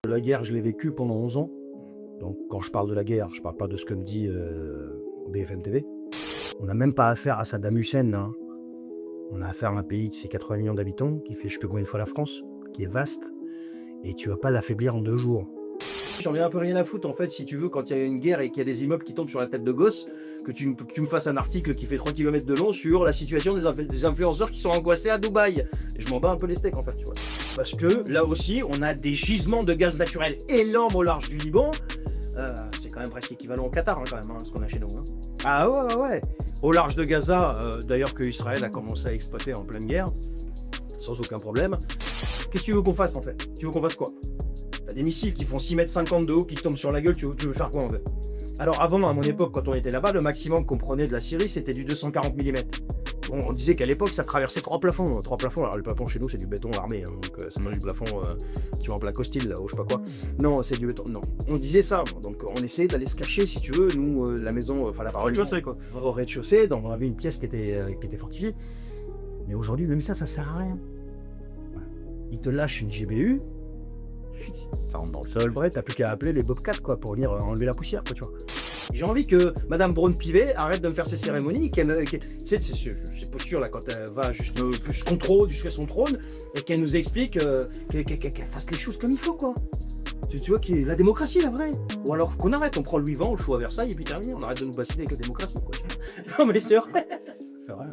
La guerre, je l'ai vécue pendant 11 ans. Donc quand je parle de la guerre, je parle pas de ce que me dit BFM TV. On n'a même pas affaire à Saddam Hussein, hein. On a affaire à un pays qui fait 80 millions d'habitants, qui fait je sais plus combien de fois la France, qui est vaste, et tu vas pas l'affaiblir en 2 jours. J'en ai un peu rien à foutre en fait, si tu veux, quand il y a une guerre et qu'il y a des immeubles qui tombent sur la tête de gosses, que tu me fasses un article qui fait 3 kilomètres de long sur la situation des influenceurs qui sont angoissés à Dubaï. Et je m'en bats un peu les steaks en fait, tu vois. Parce que là aussi, on a des gisements de gaz naturel énormes au large du Liban. C'est quand même presque équivalent au Qatar, hein, quand même, hein, ce qu'on a chez nous. Hein. Ah ouais, ouais, ouais. Au large de Gaza, d'ailleurs que Israël a commencé à exploiter en pleine guerre, sans aucun problème. Qu'est-ce que tu veux qu'on fasse en fait? Tu veux qu'on fasse quoi? T'as des missiles qui font 6,50 m de haut qui te tombent sur la gueule, tu veux faire quoi en fait? Alors avant, à mon époque, quand on était là-bas, le maximum qu'on prenait de la Syrie, c'était du 240 mm. Bon, on disait qu'à l'époque, ça traversait 3 plafonds. 3 plafonds, alors le plafond chez nous, c'est du béton armé, hein, donc c'est pas du plafond, tu vois, en plaque hostile, là, ou je sais pas quoi. Non, c'est du béton, non. On disait ça, donc on essayait d'aller se cacher, si tu veux, nous, la maison, enfin la parole chaussée, quoi. Au rez-de-chaussée, on avait une pièce qui était fortifiée. Mais aujourd'hui, même ça sert à rien. Voilà. Ils te lâchent une GBU, ça rentre dans le sol, bref, t'as plus qu'à appeler les Bobcats, quoi, pour venir enlever la poussière, quoi, tu vois. J'ai envie que Madame Braun-Pivet arrête de me faire ses cérémonies, tu sais, ces postures là, quand elle va jusqu'à son trône, et qu'elle nous explique, qu'elle fasse les choses comme il faut, quoi. Tu vois, la démocratie, la vraie. Ou alors qu'on arrête, on prend Louis XX, on le choix à Versailles, et puis terminé, on arrête de nous bassiner avec la démocratie, quoi. Non mais c'est vrai. C'est vrai.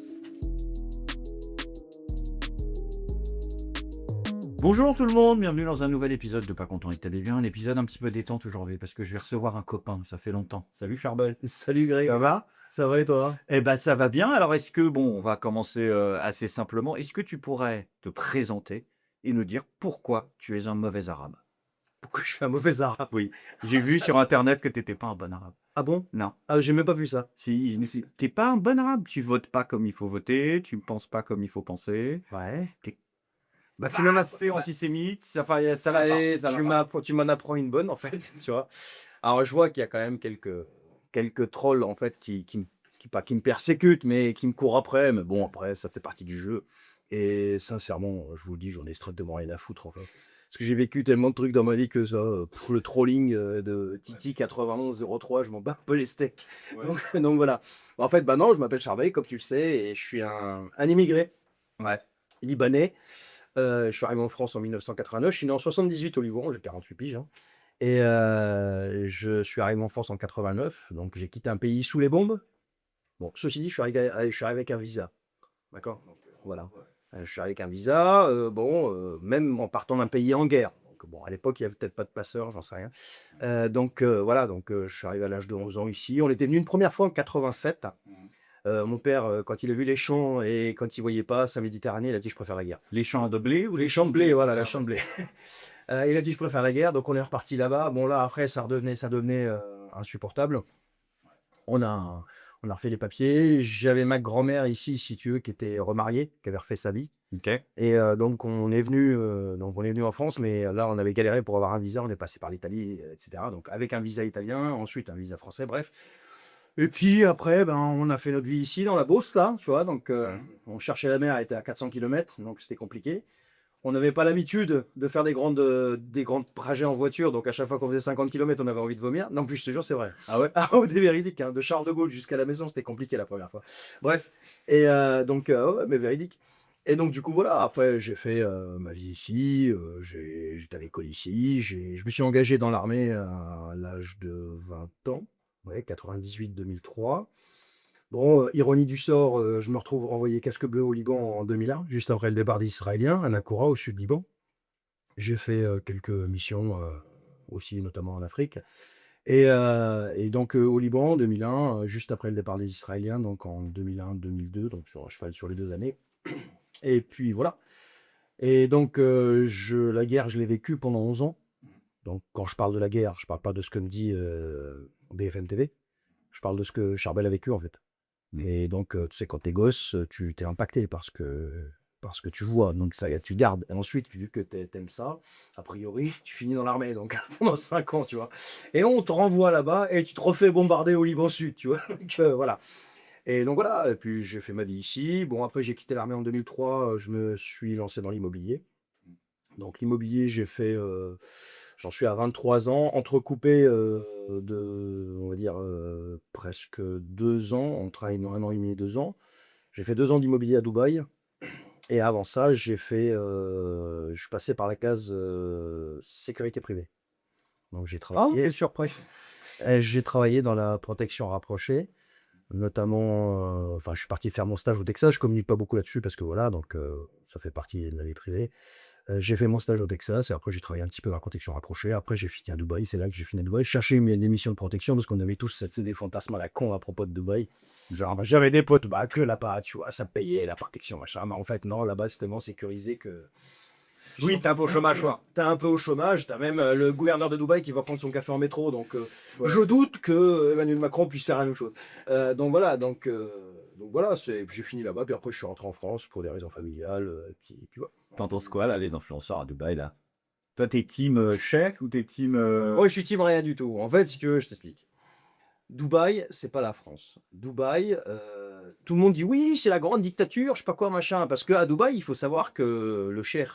Bonjour tout le monde, bienvenue dans un nouvel épisode de Pas content et t'allais bien, un épisode un petit peu détente aujourd'hui parce que je vais recevoir un copain, ça fait longtemps. Salut Charbel. Salut Greg. Ça va? Ça va et toi? Eh ben ça va bien, alors est-ce que, bon, on va commencer assez simplement, est-ce que tu pourrais te présenter et nous dire pourquoi tu es un mauvais arabe? Pourquoi je fais un mauvais arabe? Oui, j'ai vu sur internet que t'étais pas un bon arabe. Ah bon? Non, Ah, j'ai même pas vu ça. t'es pas un bon arabe, tu votes pas comme il faut voter, tu ne penses pas comme il faut penser, Ouais. t'es tu m'as assez antisémite, ça va pas, ça va pas. Tu m'en apprends une bonne en fait, tu vois. Alors je vois qu'il y a quand même quelques trolls en fait qui me persécutent, mais qui me courent après. Mais bon, après, ça fait partie du jeu. Et sincèrement, je vous le dis, j'en ai strictement rien à foutre en fait. Parce que j'ai vécu tellement de trucs dans ma vie que ça, le trolling de Titi 9103, je m'en bats un peu les steaks. Ouais. Donc voilà. En fait, bah non, je m'appelle Charveil, comme tu le sais, et je suis un immigré Ouais. libanais. Je suis arrivé en France en 1989. Je suis né en 78 au Liban, j'ai 48 piges, hein. Et je suis arrivé en France en 89, donc j'ai quitté un pays sous les bombes. Bon, ceci dit, je suis arrivé avec un visa. D'accord? Donc, voilà. Je suis arrivé avec un visa, même en partant d'un pays en guerre. Donc, bon, à l'époque, il n'y avait peut-être pas de passeur, j'en sais rien. Voilà, je suis arrivé à l'âge de 11 ans ici. On était venu une première fois en 87. Mon père, quand il a vu les champs et quand il voyait pas sa Méditerranée, il a dit: «Je préfère la guerre». Les champs de blé ou Les les champs champs de de blé, blé? voilà, la Ah champ ouais. de blé. Il a dit: «Je préfère la guerre», donc on est reparti là-bas. Bon là, après, ça devenait insupportable. On a on a refait les papiers. J'avais ma grand-mère ici, si tu veux, qui était remariée, qui avait refait sa vie, OK. et donc on est venu en France, mais là, on avait galéré pour avoir un visa. On est passé par l'Italie, et cetera, donc avec un visa italien, ensuite un visa français, bref. Et puis après, ben, on a fait notre vie ici dans la Beauce là, tu vois? Donc on cherchait la mer, elle était à 400 km, donc c'était compliqué. On n'avait pas l'habitude de faire des grands trajets en voiture, donc à chaque fois qu'on faisait 50 km, on avait envie de vomir. Non, plus, je te jure, c'est vrai. Ah ouais? Ah ouais, des véridiques, hein, de Charles de Gaulle jusqu'à la maison, c'était compliqué la première fois. Bref, et ouais, mais véridique. Et donc du coup, voilà, après j'ai fait ma vie ici, j'étais à l'école ici, je me suis engagé dans l'armée à l'âge de 20 ans, ouais, 98-2003. Bon, ironie du sort, je me retrouve renvoyé casque bleu au Liban en 2001, juste après le départ des Israéliens, à Naqoura, au sud Liban. J'ai fait quelques missions aussi, notamment en Afrique. Et donc au Liban en 2001, juste après le départ des Israéliens, donc en 2001-2002, donc sur, à cheval sur les 2 années. Et puis voilà. Et donc la guerre, je l'ai vécue pendant 11 ans. Donc quand je parle de la guerre, je parle pas de ce que me dit BFM TV. Je parle de ce que Charbel a vécu en fait. Et donc, tu sais, quand t'es gosse, tu t'es impacté parce que tu vois, donc ça, tu gardes. Et ensuite, vu que t'aimes ça, a priori, tu finis dans l'armée, donc pendant 5 ans, tu vois. Et on te renvoie là-bas et tu te refais bombarder au Liban Sud, tu vois. Donc, voilà. Et donc voilà, et puis j'ai fait ma vie ici. Bon, après, j'ai quitté l'armée en 2003, je me suis lancé dans l'immobilier. Donc l'immobilier, j'ai fait J'en suis à 23 ans, entrecoupé de, on va dire, presque 2 ans, entre 1 an et demi et 2 ans. J'ai fait 2 ans d'immobilier à Dubaï. Et avant ça, je suis passé par la case sécurité privée. Donc j'ai travaillé. Quelle surprise. J'ai travaillé dans la protection rapprochée, notamment, enfin, je suis parti faire mon stage au Texas. Je communique pas beaucoup là-dessus parce que voilà, donc ça fait partie de la vie privée. J'ai fait mon stage au Texas et après j'ai travaillé un petit peu dans la protection rapprochée. Après j'ai fini à Dubaï, c'est là que j'ai fini à Dubaï. Je cherchais des missions de protection parce qu'on avait tous des fantasmes à la con à propos de Dubaï. Genre, bah, j'avais des potes, bah que là-bas, tu vois, ça payait la protection, machin. Mais en fait, non, là-bas c'est tellement sécurisé que. Oui, t'es un peu au chômage, quoi. T'es un peu au chômage, t'as même le gouverneur de Dubaï qui va prendre son café en métro, donc Ouais. je doute que Emmanuel Macron puisse faire la même chose. Donc voilà, j'ai fini là-bas, puis après je suis rentré en France pour des raisons familiales, et puis voilà. T'en penses quoi, là, les influenceurs à Dubaï, là? Toi, t'es team chèque ou t'es team... Moi je suis team rien du tout. En fait, si tu veux, je t'explique. Dubaï, c'est pas la France. Dubaï, tout le monde dit oui, c'est la grande dictature, je sais pas quoi, machin, parce qu'à Dubaï, il faut savoir que le cheikh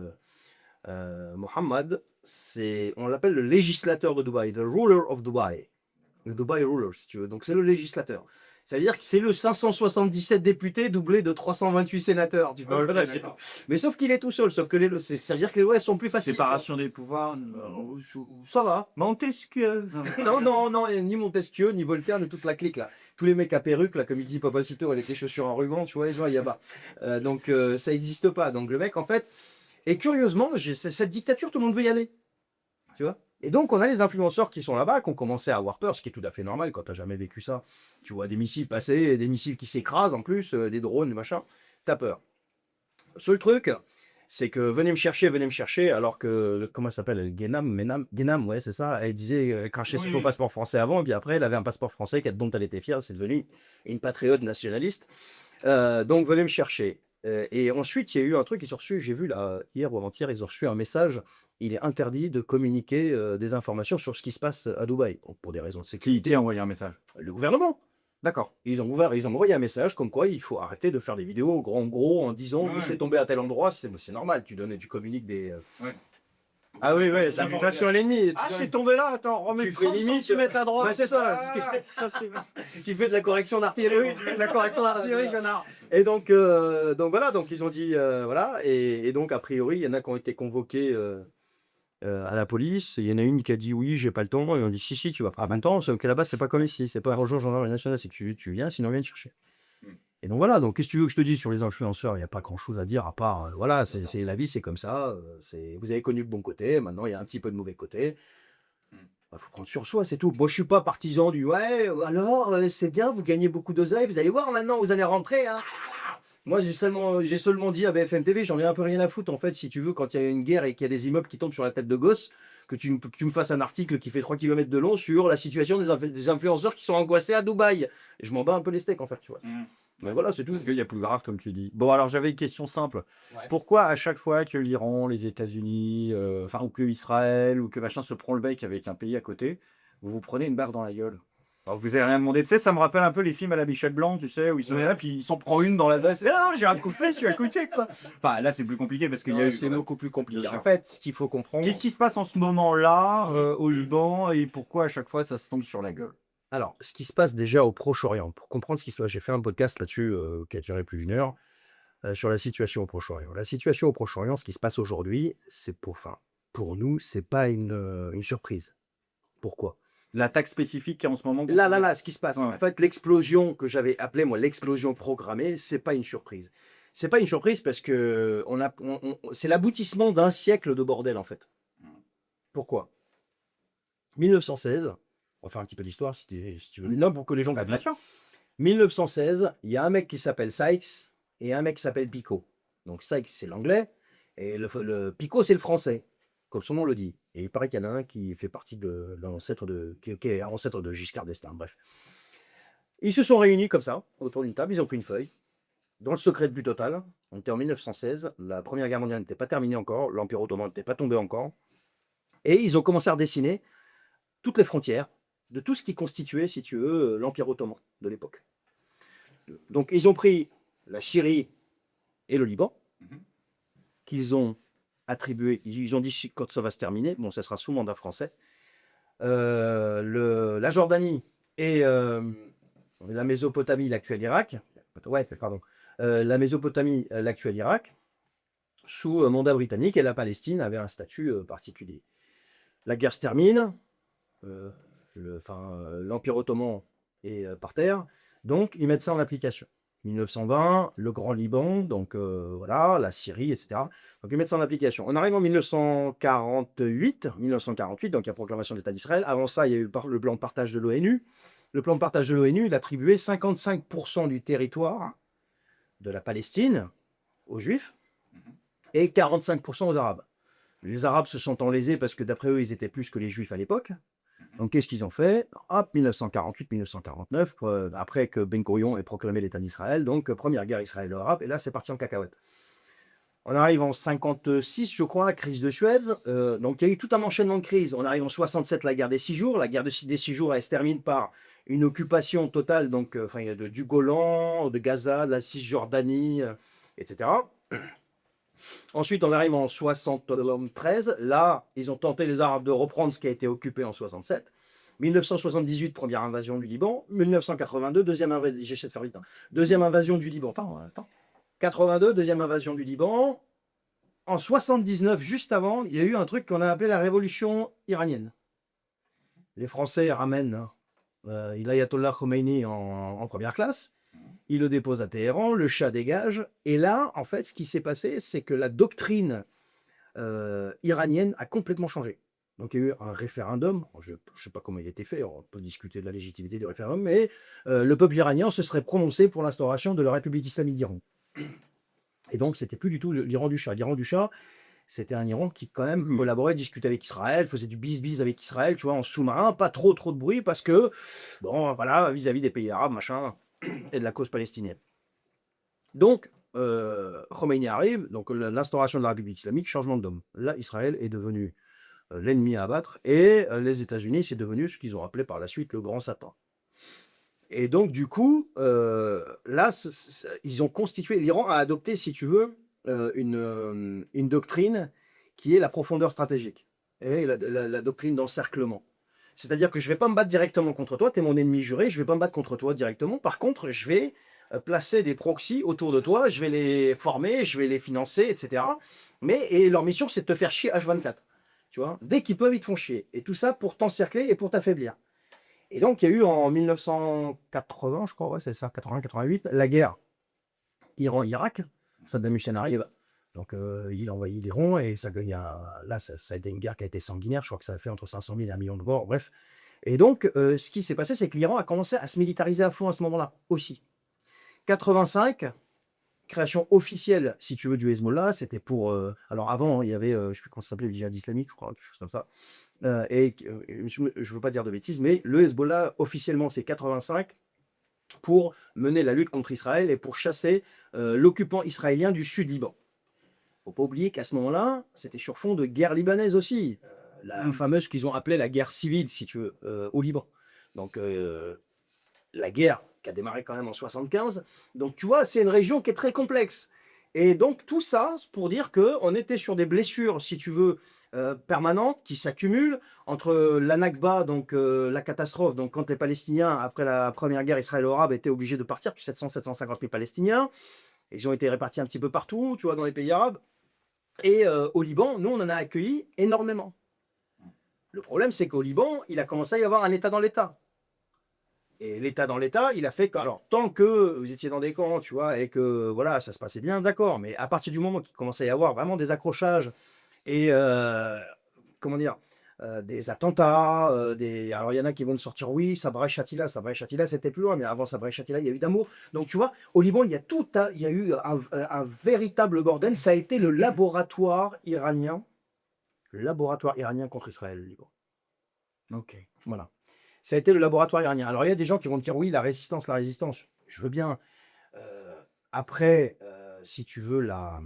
Mohammed, on l'appelle le législateur de Dubaï, the ruler of Dubai. Le Dubai ruler, si tu veux. Donc c'est le législateur. C'est-à-dire que c'est le 577 députés doublé de 328 sénateurs. Tu peux mais sauf qu'il est tout seul, sauf que ça veut dire que les lois sont plus faciles. Séparation des pouvoirs, Ça va. Montesquieu. Non, ni Montesquieu, ni Voltaire, ni toute la clique là. Tous les mecs à perruque, là, comme il dit Papacito, avec les chaussures en ruban, tu vois, ils ont y a bas. Donc ça n'existe pas. Donc le mec, en fait, et curieusement, cette dictature, tout le monde veut y aller. Tu vois. Et donc, on a les influenceurs qui sont là-bas, qui ont commencé à avoir peur, ce qui est tout à fait normal quand tu n'as jamais vécu ça. Tu vois des missiles passer, des missiles qui s'écrasent en plus, des drones, des machins. Tu as peur. Seul truc, c'est que venez me chercher, alors que, comment ça s'appelle, Guénam, ouais, c'est ça. Elle disait cracher sur son passeport français avant, et puis après, elle avait un passeport français dont elle était fière, c'est devenu une patriote nationaliste. Donc, venez me chercher. Et ensuite, il y a eu un truc, ils ont reçu, j'ai vu là, hier ou avant-hier, ils ont reçu un message. Il est interdit de communiquer des informations sur ce qui se passe à Dubaï, pour des raisons de Qui sécurité. t'a envoyé un message? Le gouvernement. D'accord. Ils ont envoyé un message comme quoi il faut arrêter de faire des vidéos en gros en disant Ouais. c'est tombé à tel endroit, c'est normal, tu communiques des. Ouais. Ah oui, des informations à l'ennemi. Ah, c'est tombé là, attends, remets Tu fais 30 limite, centimètres à droite. Bah, c'est ça, Ah, ça, c'est- tu fais de la correction d'artillerie. Oui, tu fais de la correction d'artillerie, connard. Et donc voilà, donc ils ont dit voilà, et donc a priori il y en a qui ont été convoqués à la police. Il y en a une qui a dit oui, j'ai pas le temps, et on dit si, tu vas pas. En même temps, sauf que là-bas c'est pas comme ici, c'est pas un rejoint gendarmerie nationale, c'est que tu viens, sinon on vient te chercher. Et donc voilà, donc qu'est-ce que tu veux que je te dise sur les influenceurs? Il n'y a pas grand-chose à dire à part voilà, c'est la vie, c'est comme ça. Vous avez connu le bon côté, maintenant il y a un petit peu de mauvais côté. Faut prendre sur soi, c'est tout. Moi, je suis pas partisan du ouais, alors c'est bien, vous gagnez beaucoup d'oseille, vous allez voir maintenant, vous allez rentrer. Hein. Moi, j'ai seulement dit à BFM TV, j'en ai un peu rien à foutre en fait, si tu veux, quand il y a une guerre et qu'il y a des immeubles qui tombent sur la tête de gosses, que tu me fasses un article qui fait 3 km de long sur la situation des influenceurs qui sont angoissés à Dubaï. Et je m'en bats un peu les steaks en fait, tu vois. Mais voilà, c'est tout. Parce qu'il y a plus grave, comme tu dis. Bon, alors j'avais une question simple. Ouais. Pourquoi à chaque fois que l'Iran, les États-Unis, ou que Israël, ou que machin se prend le bec avec un pays à côté, vous prenez une barre dans la gueule? Alors vous avez rien demandé, tu sais, ça me rappelle un peu les films à la Michel Blanc, tu sais, où ils sont là, puis ils s'en prennent une dans la veste. Ah, j'ai un coup fait, je suis à côté, quoi. Enfin, là, c'est plus compliqué parce qu'il y a eu. C'est beaucoup plus compliqué. Bien sûr. En fait, ce qu'il faut comprendre. Qu'est-ce qui se passe en ce moment-là au Liban et pourquoi à chaque fois ça se tombe sur la gueule? Alors, ce qui se passe déjà au Proche-Orient, pour comprendre ce qui se passe, j'ai fait un podcast là-dessus qui a duré plus d'1 heure sur la situation au Proche-Orient. La situation au Proche-Orient, ce qui se passe aujourd'hui, pour nous, c'est pas une surprise. Pourquoi? L'attaque spécifique qui est en ce moment. Là, ce qui se passe. Ouais. En fait, l'explosion que j'avais appelée, moi, l'explosion programmée, c'est pas une surprise. C'est pas une surprise parce que c'est l'aboutissement d'un siècle de bordel, en fait. Pourquoi? 1916, on va faire un petit peu d'histoire si tu veux. Non, pour que les gens Bah, bien sûr. 1916, il y a un mec qui s'appelle Sykes et un mec qui s'appelle Picot. Donc Sykes, c'est l'anglais, et le Picot, c'est le français, comme son nom le dit. Et il paraît qu'il y en a un qui fait partie de l'ancêtre qui est ancêtre de Giscard d'Estaing, bref. Ils se sont réunis comme ça, autour d'une table, ils ont pris une feuille, dans le secret le plus total. On était en 1916, la Première Guerre mondiale n'était pas terminée encore, l'Empire ottoman n'était pas tombé encore, et ils ont commencé à redessiner toutes les frontières de tout ce qui constituait, si tu veux, l'Empire ottoman de l'époque. Donc, ils ont pris la Syrie et le Liban, qu'ils ont attribué, ils ont dit quand ça va se terminer, bon, ça sera sous mandat français, la Jordanie et la Mésopotamie, l'actuel Irak, ouais, pardon, la Mésopotamie, l'actuel Irak, sous mandat britannique, et la Palestine avait un statut particulier. La guerre se termine, l'Empire ottoman est par terre, donc ils mettent ça en application. 1920, le Grand Liban, donc voilà, la Syrie, etc. Donc ils mettent ça en application. On arrive en 1948, donc il y a proclamation de l'État d'Israël. Avant ça, il y a eu le plan de partage de l'ONU. Le plan de partage de l'ONU, il attribuait 55% du territoire de la Palestine aux Juifs et 45% aux Arabes. Les Arabes se sont enlésés parce que d'après eux, ils étaient plus que les Juifs à l'époque. Donc qu'est-ce qu'ils ont fait? Hop, 1948-1949, après que Ben Gurion ait proclamé l'État d'Israël, donc première guerre israélo-arabe, et là c'est parti en cacahuète. On arrive en 56, je crois, la crise de Suez. Donc il y a eu tout un enchaînement de crises. On arrive en 67, la guerre des 6 jours. La guerre des 6 jours, elle se termine par une occupation totale, donc du Golan, de Gaza, de la Cisjordanie, etc. Ensuite, on arrive en 73. Là, ils ont tenté, les Arabes, de reprendre ce qui a été occupé en 67. 1978, première invasion du Liban. 1982, deuxième invasion. J'essaie de faire vite. Deuxième invasion du Liban. Attends. 82, deuxième invasion du Liban. En 79, juste avant, il y a eu un truc qu'on a appelé la révolution iranienne. Les Français ramènent l'ayatollah Khomeini en première classe. Il le dépose à Téhéran, le Shah dégage. Et là, en fait, ce qui s'est passé, c'est que la doctrine iranienne a complètement changé. Donc, il y a eu un référendum. Je ne sais pas comment il a été fait, on peut discuter de la légitimité du référendum, mais le peuple iranien se serait prononcé pour l'instauration de la République islamique d'Iran. Et donc, c'était plus du tout l'Iran du Shah. L'Iran du Shah, c'était un Iran qui, quand même, collaborait, discutait avec Israël, faisait du bis-bis avec Israël, tu vois, en sous-marin, pas trop de bruit, parce que, bon, voilà, vis-à-vis des pays arabes, machin, et de la cause palestinienne. Donc, Khomeini arrive, donc l'instauration de la République islamique, changement de dôme. Là, Israël est devenu l'ennemi à abattre, et les États-Unis, c'est devenu ce qu'ils ont appelé par la suite le grand Satan. Et donc, du coup, là, ils ont constitué, l'Iran a adopté, si tu veux, une doctrine qui est la profondeur stratégique, et la doctrine d'encerclement. C'est-à-dire que je ne vais pas me battre directement contre toi, tu es mon ennemi juré, je ne vais pas me battre contre toi directement. Par contre, je vais placer des proxys autour de toi, je vais les former, je vais les financer, etc. Et leur mission, c'est de te faire chier H24. Tu vois, dès qu'ils peuvent, ils te font chier. Et tout ça pour t'encercler et pour t'affaiblir. Et donc, il y a eu en 1980, je crois, ouais, c'est ça, 80-88, la guerre Iran-Irak. Saddam Hussein arrive. Donc, il envahit l'Iran et ça a été une guerre qui a été sanguinaire. Je crois que ça a fait entre 500 000 et 1 million de morts. Bref. Et donc, ce qui s'est passé, c'est que l'Iran a commencé à se militariser à fond à ce moment-là aussi. 85, création officielle, si tu veux, du Hezbollah. C'était pour. Alors, avant, il y avait, je ne sais plus comment ça s'appelait, le djihad islamique, je crois, quelque chose comme ça. Je ne veux pas dire de bêtises, mais le Hezbollah, officiellement, c'est 85 pour mener la lutte contre Israël et pour chasser l'occupant israélien du Sud-Liban. Il ne faut pas oublier qu'à ce moment-là, c'était sur fond de guerre libanaise aussi. La fameuse qu'ils ont appelée la guerre civile, si tu veux, au Liban. Donc, la guerre qui a démarré quand même en 75. Donc, tu vois, c'est une région qui est très complexe. Et donc, tout ça, pour dire qu'on était sur des blessures, si tu veux, permanentes, qui s'accumulent entre la Nakba, donc la catastrophe, donc quand les Palestiniens, après la première guerre israélo-arabe, étaient obligés de partir, 700-750 000 Palestiniens. Ils ont été répartis un petit peu partout, tu vois, dans les pays arabes. Et au Liban, nous, on en a accueilli énormément. Le problème, c'est qu'au Liban, il a commencé à y avoir un État dans l'État. Et l'État dans l'État, il a fait que, alors, tant que vous étiez dans des camps, tu vois, et que, voilà, ça se passait bien, d'accord. Mais à partir du moment qu'il commençait à y avoir vraiment des accrochages et, comment dire, des attentats, alors il y en a qui vont te sortir, oui, Sabra et Shatila, c'était plus loin, mais avant Sabra et Shatila, il y a eu d'amour. Donc tu vois, au Liban, il y a eu un véritable bordel. Ça a été le laboratoire iranien contre Israël, le Liban. Ok, voilà. Ça a été le laboratoire iranien. Alors il y a des gens qui vont te dire, oui, la résistance, je veux bien. Après, si tu veux,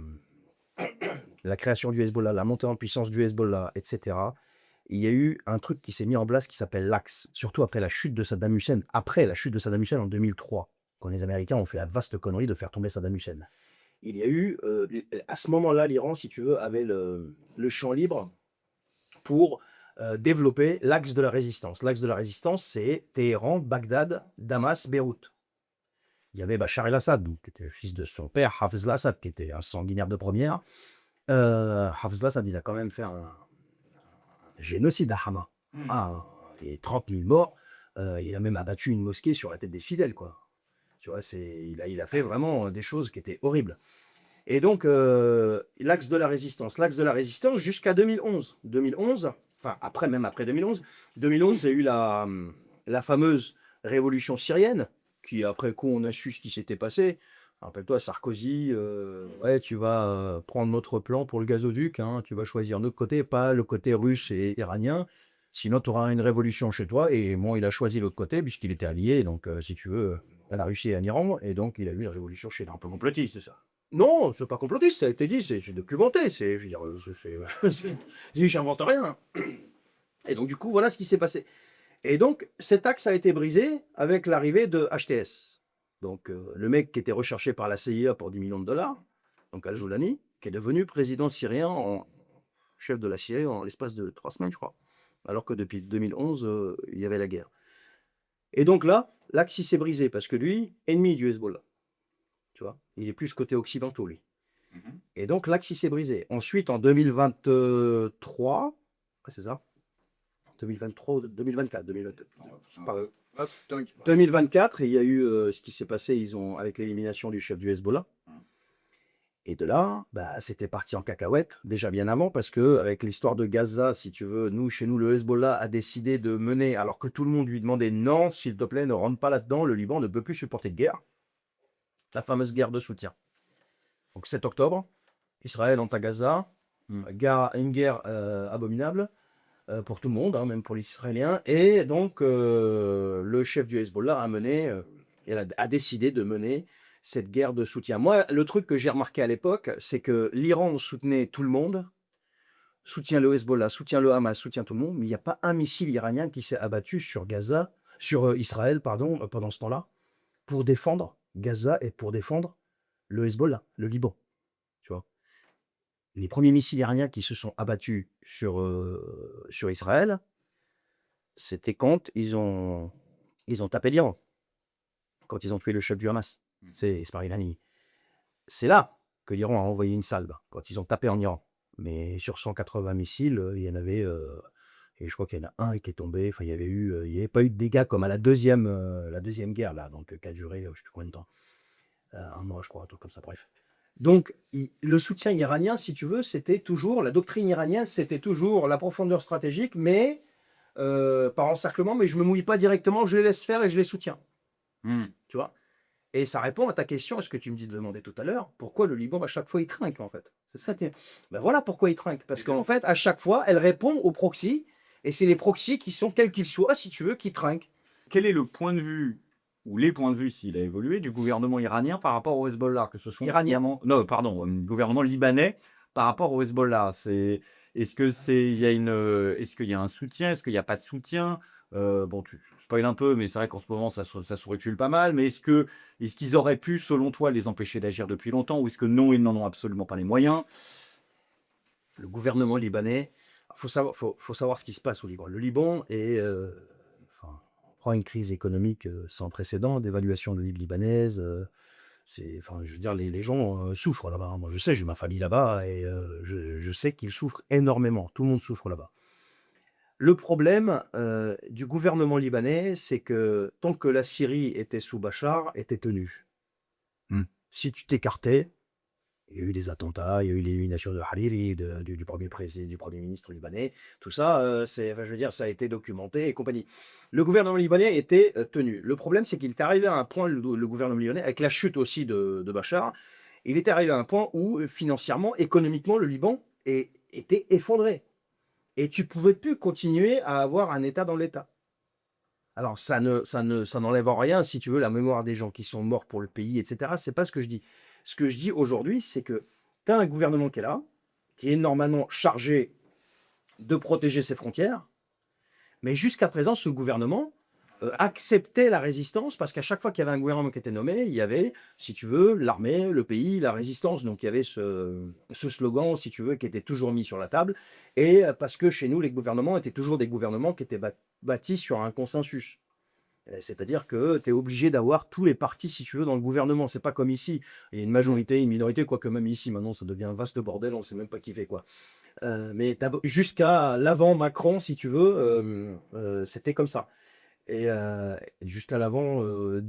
la création du Hezbollah, la montée en puissance du Hezbollah, etc., il y a eu un truc qui s'est mis en place qui s'appelle l'Axe, surtout après la chute de Saddam Hussein en 2003, quand les Américains ont fait la vaste connerie de faire tomber Saddam Hussein. il y a eu, à ce moment-là, l'Iran, si tu veux, avait le champ libre pour développer l'axe de la résistance. L'axe de la résistance, c'est Téhéran, Bagdad, Damas, Beyrouth. Il y avait Bachar el-Assad, donc, qui était le fils de son père, Hafez al-Assad, qui était un sanguinaire de première. Hafez al-Assad, il a quand même fait un génocide à Hama. Il y a 30 000 morts. Il a même abattu une mosquée sur la tête des fidèles, quoi. Tu vois, il a fait vraiment des choses qui étaient horribles. Et donc, l'axe de la résistance jusqu'à 2011. 2011, enfin, même après 2011. 2011, il y a eu la fameuse révolution syrienne, qui après coup, on a su ce qui s'était passé. Rappelle-toi, Sarkozy, ouais, tu vas prendre notre plan pour le gazoduc, hein, tu vas choisir notre côté, pas le côté russe et iranien, sinon tu auras une révolution chez toi. Et bon, il a choisi l'autre côté, puisqu'il était allié, donc si tu veux, à la Russie et à l'Iran, et donc il a eu une révolution chez nous. Un peu complotiste, ça. Non, c'est pas complotiste, ça a été dit, c'est documenté, je veux dire, j'invente rien. Et donc, du coup, voilà ce qui s'est passé. Et donc, cet axe a été brisé avec l'arrivée de HTS. Donc, le mec qui était recherché par la CIA pour 10 millions de dollars, donc Al-Joulani, qui est devenu président syrien, chef de la Syrie en l'espace de 3 semaines, je crois. Alors que depuis 2011, il y avait la guerre. Et donc là, l'axe il s'est brisé parce que lui, ennemi du Hezbollah. Tu vois, il est plus côté occidentaux, lui. Et donc l'axe il s'est brisé. Ensuite, en 2023, c'est ça 2023 ou 2024, 2024, il y a eu ce qui s'est passé, avec l'élimination du chef du Hezbollah. Et de là, bah, c'était parti en cacahuète, déjà bien avant, parce que avec l'histoire de Gaza, si tu veux, chez nous, le Hezbollah a décidé de mener, alors que tout le monde lui demandait non, s'il te plaît, ne rentre pas là-dedans, le Liban ne peut plus supporter de guerre. La fameuse guerre de soutien. Donc 7 octobre, Israël entre à Gaza, une guerre abominable pour tout le monde, hein, même pour les Israéliens. Et donc le chef du Hezbollah a décidé de mener cette guerre de soutien. Moi, le truc que j'ai remarqué à l'époque, c'est que l'Iran soutenait tout le monde, soutient le Hezbollah, soutient le Hamas, soutient tout le monde, mais il n'y a pas un missile iranien qui s'est abattu sur Israël, pendant ce temps-là, pour défendre Gaza et pour défendre le Hezbollah, le Liban. Tu vois. Les premiers missiles iraniens qui se sont abattus sur Israël, c'était quand ils ont tapé l'Iran, quand ils ont tué le chef du Hamas. C'est Ismail Haniyeh. C'est là que l'Iran a envoyé une salve, quand ils ont tapé en Iran. Mais sur 180 missiles, il y en avait, et je crois qu'il y en a un qui est tombé. Enfin, il n'y avait pas eu de dégâts comme à la deuxième guerre, là, donc qui a duré, je ne sais plus combien de temps. Un mois, je crois, un truc comme ça, bref. Donc, le soutien iranien, si tu veux, c'était toujours, la doctrine iranienne, c'était toujours la profondeur stratégique, mais par encerclement, mais je ne me mouille pas directement, je les laisse faire et je les soutiens. Tu vois. Et ça répond à ta question, à ce que tu me dis de demander tout à l'heure, pourquoi le Liban, à chaque fois, il trinque, en fait. C'est ça, ben voilà pourquoi il trinque. Parce qu'en fait, à chaque fois, elle répond aux proxys, et c'est les proxys qui sont, quels qu'ils soient, si tu veux, qui trinquent. Quel est le point de vue, ou les points de vue, s'il a évolué, du gouvernement iranien par rapport au Hezbollah, que ce soit gouvernement libanais par rapport au Hezbollah? Est-ce qu'il y a un soutien? Est-ce qu'il n'y a pas de soutien? Bon, tu spoil un peu, mais c'est vrai qu'en ce moment, ça se recule pas mal. Mais est-ce qu'ils auraient pu, selon toi, les empêcher d'agir depuis longtemps, ou est-ce que non, ils n'en ont absolument pas les moyens? Le gouvernement libanais, faut savoir ce qui se passe au Liban. Le Liban prend une crise économique sans précédent, d'évaluation de l'île libanaise. Je veux dire, les gens souffrent là-bas. Moi, je sais, j'ai ma famille là-bas et je sais qu'ils souffrent énormément. Tout le monde souffre là-bas. Le problème du gouvernement libanais, c'est que tant que la Syrie était sous Bachar, était tenue. Si tu t'écartais, il y a eu des attentats, il y a eu l'élimination de Hariri, du premier ministre libanais. Tout ça, je veux dire, ça a été documenté et compagnie. Le gouvernement libanais était tenu. Le problème, c'est qu'il était arrivé à un point, le gouvernement libanais, avec la chute aussi de Bachar, il était arrivé à un point où, financièrement, économiquement, le Liban était effondré. Et tu ne pouvais plus continuer à avoir un État dans l'État. Alors, ça n'enlève en rien, si tu veux, la mémoire des gens qui sont morts pour le pays, etc. C'est pas ce que je dis. Ce que je dis aujourd'hui, c'est que tu as un gouvernement qui est là, qui est normalement chargé de protéger ses frontières, mais jusqu'à présent, ce gouvernement acceptaient la résistance parce qu'à chaque fois qu'il y avait un gouvernement qui était nommé, il y avait, si tu veux, l'armée, le pays, la résistance. Donc il y avait ce slogan, si tu veux, qui était toujours mis sur la table. Et parce que chez nous, les gouvernements étaient toujours des gouvernements qui étaient bâtis sur un consensus. C'est-à-dire que tu es obligé d'avoir tous les partis, si tu veux, dans le gouvernement. C'est pas comme ici. Il y a une majorité, une minorité, quoique même ici, maintenant, ça devient un vaste bordel, on ne sait même pas qui fait quoi. Mais jusqu'à l'avant Macron, si tu veux, c'était comme ça. Et jusqu'à l'avant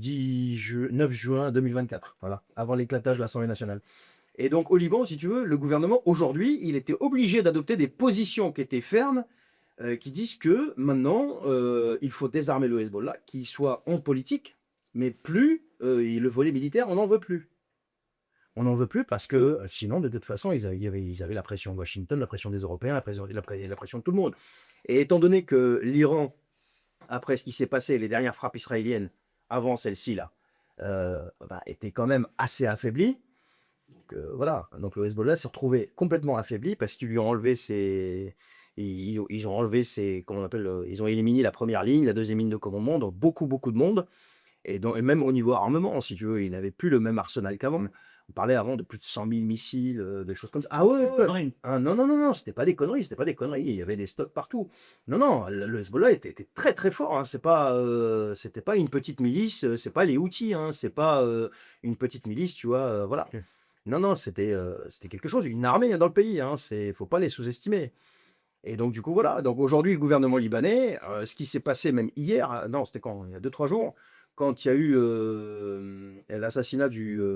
9 juin 2024, voilà, avant l'éclatage de l'Assemblée nationale. Et donc au Liban, si tu veux, le gouvernement, aujourd'hui, il était obligé d'adopter des positions qui étaient fermes, qui disent que maintenant, il faut désarmer le Hezbollah, qu'il soit en politique, mais plus, le volet militaire, on n'en veut plus. On n'en veut plus parce que sinon, de toute façon, ils avaient la pression de Washington, la pression des Européens, la pression de tout le monde. Et étant donné que l'Iran, après ce qui s'est passé, les dernières frappes israéliennes, avant celle-ci, là, était quand même assez affaibli. Donc voilà, donc le Hezbollah s'est retrouvé complètement affaibli parce qu'ils lui ont enlevé ses... Ils ont enlevé ses... Comment on appelle ils ont éliminé la première ligne, la deuxième ligne de commandement, donc beaucoup de monde. Et même au niveau armement, si tu veux, il n'avait plus le même arsenal qu'avant. On parlait avant de plus de 100 000 missiles, des choses comme ça. Ah ouais, ouais. Ah, non, c'était pas des conneries, c'était pas des conneries. Il y avait des stocks partout. Non, le Hezbollah était très très fort. Hein. C'était pas une petite milice, c'est pas les Houthis, hein. C'est pas une petite milice, tu vois, voilà. Non, c'était quelque chose, une armée dans le pays. Hein. Faut pas les sous-estimer. Et donc du coup voilà. Donc aujourd'hui, le gouvernement libanais, ce qui s'est passé même hier, non, c'était quand? Il y a 2-3 jours, quand il y a eu l'assassinat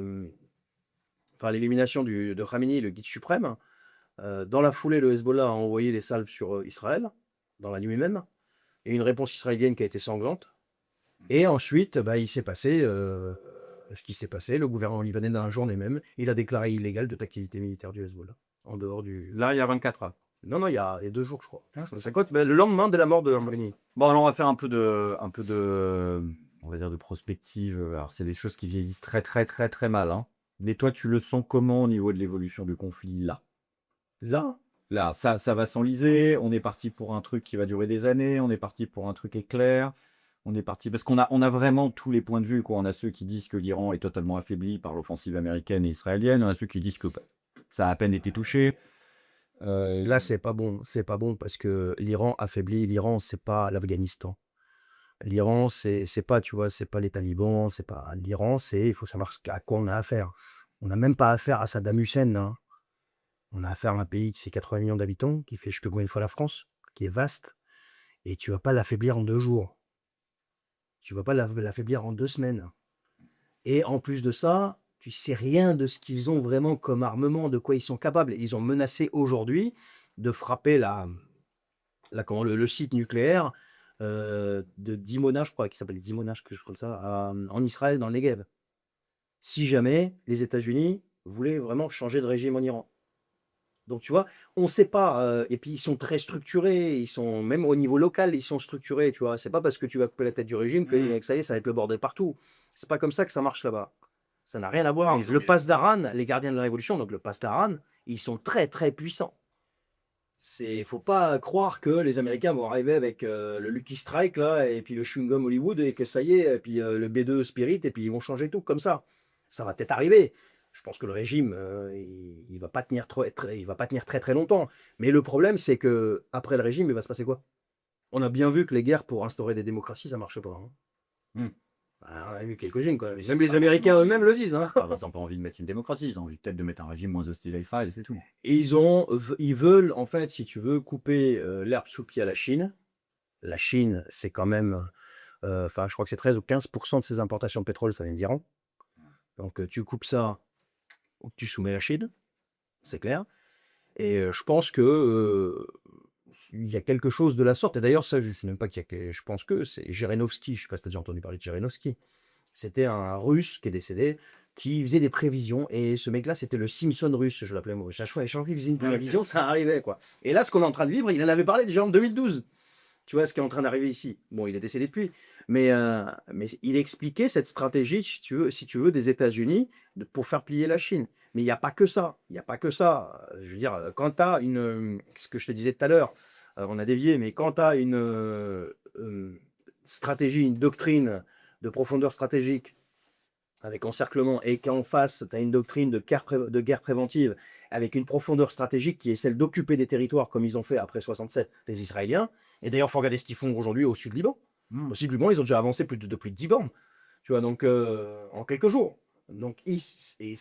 l'élimination de Khamenei, le guide suprême, dans la foulée, le Hezbollah a envoyé des salves sur Israël, dans la nuit même, et une réponse israélienne qui a été sanglante. Et ensuite, il s'est passé ce qui s'est passé. Le gouvernement libanais, dans la journée même, il a déclaré illégal toute activité militaire du Hezbollah, en dehors du... Là, il y a 24 heures. Non, il y a 2 jours, je crois. Ça compte, le lendemain de la mort de Khamenei. Bon, alors on va faire un peu de, on va dire de prospective. Alors, c'est des choses qui vieillissent très, très, très, très mal. Hein. Mais toi, tu le sens comment au niveau de l'évolution du conflit là? Là, ça va s'enliser. On est parti pour un truc qui va durer des années. On est parti pour un truc éclair. On est parti parce qu'on a vraiment tous les points de vue. Quoi. On a ceux qui disent que l'Iran est totalement affaibli par l'offensive américaine et israélienne. On a ceux qui disent que ça a à peine été touché. Là, c'est pas bon parce que l'Iran affaiblit. L'Iran, c'est pas l'Afghanistan. L'Iran, c'est pas, tu vois, c'est pas les talibans, c'est pas l'Iran, il faut savoir à quoi on a affaire. On n'a même pas affaire à Saddam Hussein. Hein. On a affaire à un pays qui fait 80 millions d'habitants, qui fait je sais plus combien de fois la France, qui est vaste, et tu vas pas l'affaiblir en 2 jours. Tu vas pas l'affaiblir en 2 semaines. Et en plus de ça, tu sais rien de ce qu'ils ont vraiment comme armement, de quoi ils sont capables. Ils ont menacé aujourd'hui de frapper le site nucléaire de Dimona, je crois, qui s'appelle Dimona, quelque chose comme ça, en Israël, dans le Negev. Si jamais les États-Unis voulaient vraiment changer de régime en Iran. Donc tu vois, on ne sait pas. Et puis ils sont très structurés, ils sont même au niveau local, ils sont structurés. Tu vois, c'est pas parce que tu vas couper la tête du régime que ça y est, ça va être le bordel partout. C'est pas comme ça que ça marche là-bas. Ça n'a rien à voir. Le Pasdaran, les gardiens de la révolution, donc le Pasdaran, ils sont très très puissants. Faut pas croire que les Américains vont arriver avec le Lucky Strike là, et puis le chewing gum Hollywood, et que ça y est, et puis le B2 Spirit, et puis ils vont changer tout comme ça. Ça va peut-être arriver. Je pense que le régime, il va pas tenir il va pas tenir très très longtemps. Mais le problème, c'est que après le régime, il va se passer quoi? On a bien vu que les guerres pour instaurer des démocraties, ça marche pas. Hein. On a vu quelques-unes, quoi. Même les Américains eux-mêmes le disent. Hein. Ils n'ont pas envie de mettre une démocratie, ils ont envie peut-être de mettre un régime moins hostile à Israël, c'est tout. Et ils veulent, en fait, si tu veux, couper l'herbe sous le pied à la Chine. La Chine, c'est quand même, je crois que c'est 13 ou 15% de ses importations de pétrole, ça vient d'Iran. Donc tu coupes ça, ou tu soumets la Chine, c'est clair. Et je pense que il y a quelque chose de la sorte. Et d'ailleurs, ça, je ne sais même pas je pense que c'est Zhirinovsky, je ne sais pas si tu as déjà entendu parler de Zhirinovsky. C'était un Russe qui est décédé, qui faisait des prévisions. Et ce mec-là, c'était le Simpson russe, je l'appelais moi. Chaque fois qu'il faisait une prévision, ça arrivait, quoi. Et là, ce qu'on est en train de vivre, il en avait parlé déjà en 2012. Tu vois ce qui est en train d'arriver ici. Bon, il est décédé depuis. Mais il expliquait cette stratégie, si tu veux des États-Unis pour faire plier la Chine. Mais il n'y a pas que ça. Il n'y a pas que ça. Je veux dire, quand tu as ce que je te disais tout à l'heure, on a dévié, mais quand tu as stratégie, une doctrine de profondeur stratégique avec encerclement, et qu'en face, tu as une doctrine de guerre préventive avec une profondeur stratégique qui est celle d'occuper des territoires comme ils ont fait après 67 les Israéliens. Et d'ailleurs, il faut regarder ce qu'ils font aujourd'hui au sud Liban. Au sud Liban, ils ont déjà avancé de plus de 10 bornes, tu vois, donc en quelques jours. Donc, et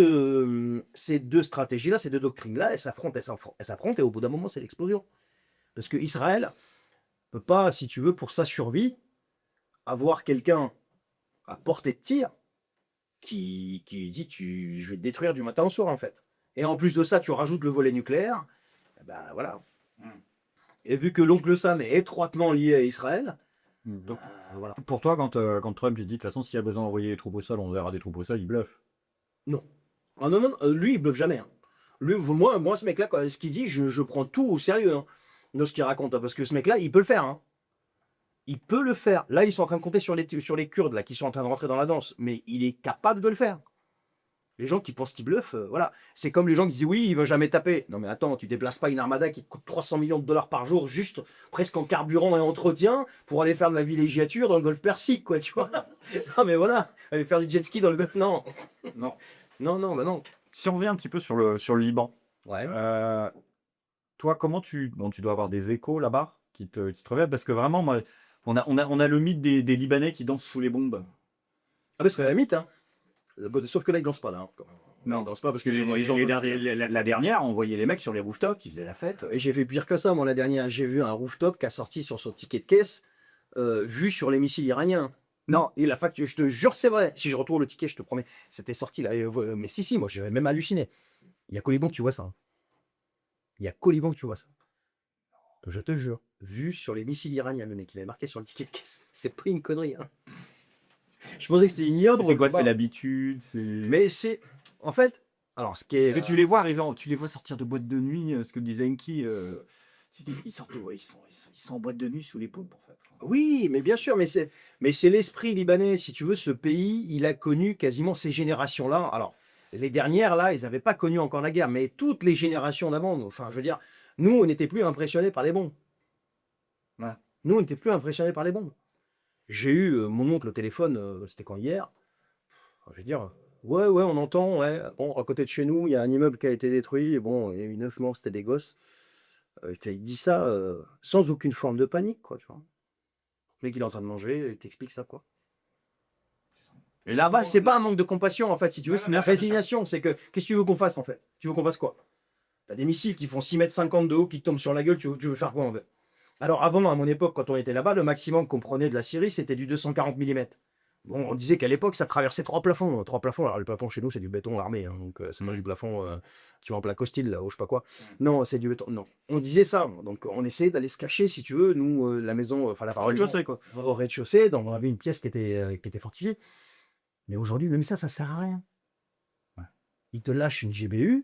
ces deux stratégies-là, ces deux doctrines-là, elles s'affrontent, et au bout d'un moment, c'est l'explosion. Parce que Israël peut pas, si tu veux, pour sa survie, avoir quelqu'un à portée de tir qui dit je vais te détruire du matin au soir, en fait. Et en plus de ça, tu rajoutes le volet nucléaire, et ben voilà. Et vu que l'oncle Sam est étroitement lié à Israël, Donc, voilà. pour toi, quand Trump il dit de toute façon, s'il y a besoin d'envoyer des troupes au sol, on verra des troupes au sol, il bluffe. Non. Ah non, non, non, lui, il bluffe jamais, hein. Lui, moi, ce mec-là, ce qu'il dit, je prends tout au sérieux, hein, de ce qu'il raconte, hein, parce que ce mec-là, il peut le faire, hein. Il peut le faire. Là, ils sont en train de compter sur les Kurdes, là, qui sont en train de rentrer dans la danse, mais il est capable de le faire. Les gens qui pensent qu'il bluffe, voilà. C'est comme les gens qui disent oui, il va jamais taper. Non mais attends, tu déplaces pas une armada qui coûte 300 millions de dollars par jour, juste presque en carburant et entretien, pour aller faire de la villégiature dans le golfe Persique, quoi, tu vois. Non mais voilà, aller faire du jet ski dans le golfe, non. Non. Non, non, bah non. Si on revient un petit peu sur le Liban, Ouais. toi, comment bon, tu dois avoir des échos là-bas qui te reviennent, parce que vraiment, moi, on a le mythe des Libanais qui dansent sous les bombes. Ah bah ce serait la mythe, hein. Sauf que là, ils dansent pas, là, hein. Non, Ils dansent pas parce que la dernière, on voyait les mecs sur les rooftops qui faisaient la fête. Et j'ai fait pire que ça, moi, la dernière. J'ai vu un rooftop qui a sorti sur son ticket de caisse, vu sur les missiles iraniens. Non, et la facture, je te jure, c'est vrai. Si je retrouve le ticket, je te promets, c'était sorti là. Mais si, moi, j'avais même halluciné. Il y a qu'au Liban que tu vois ça, hein. Il y a qu'au Liban que tu vois ça. Je te jure. Vu sur les missiles iraniens, le mec, il avait marqué sur le ticket de caisse. C'est pas une connerie, hein. Je pensais que c'était ignoble. C'est quoi, c'est l'habitude, Mais c'est. En fait. Alors, ce qui est. Que tu les vois arriver, tu les vois sortir de boîte de nuit, ce que disait Enki. Ils sont en boîte de nuit sous les pompes, en fait. Oui, mais bien sûr, mais c'est l'esprit libanais. Si tu veux, ce pays, il a connu quasiment ces générations-là. Alors, les dernières, là, ils n'avaient pas connu encore la guerre, mais toutes les générations d'avant, enfin, je veux dire, nous, on n'était plus impressionnés par les bombes. Ouais. Nous, on n'était plus impressionnés par les bombes. J'ai eu mon oncle au téléphone, c'était quand hier. Je vais dire, ouais, on entend, ouais. Bon, à côté de chez nous, il y a un immeuble qui a été détruit. Et bon, il y a eu 9 morts, c'était des gosses. Il dit ça sans aucune forme de panique, quoi, tu vois. Le mec, il est en train de manger, il t'explique ça, quoi. Et là-bas, c'est pas un manque de compassion, en fait, si tu veux, c'est une résignation. C'est que, qu'est-ce que tu veux qu'on fasse, en fait? Tu veux qu'on fasse quoi? T'as des missiles qui font 6,50 m de haut, qui te tombent sur la gueule, tu veux faire quoi, en fait? Alors, avant, à mon époque, quand on était là-bas, le maximum qu'on prenait de la Syrie, c'était du 240 mm. Bon, on disait qu'à l'époque, ça traversait 3 plafonds. 3 plafonds, alors le plafond chez nous, c'est du béton armé, hein, donc c'est pas du plafond, tu vois, en plaque hostile, là, ou je sais pas quoi. Non, c'est du béton. Non. On disait ça, donc on essayait d'aller se cacher, si tu veux, nous, la maison, enfin la Au rez-de-chaussée, quoi. au rez-de-chaussée, on avait une pièce qui était fortifiée. Mais aujourd'hui, même ça sert à rien. Ouais. Ils te lâchent une GBU,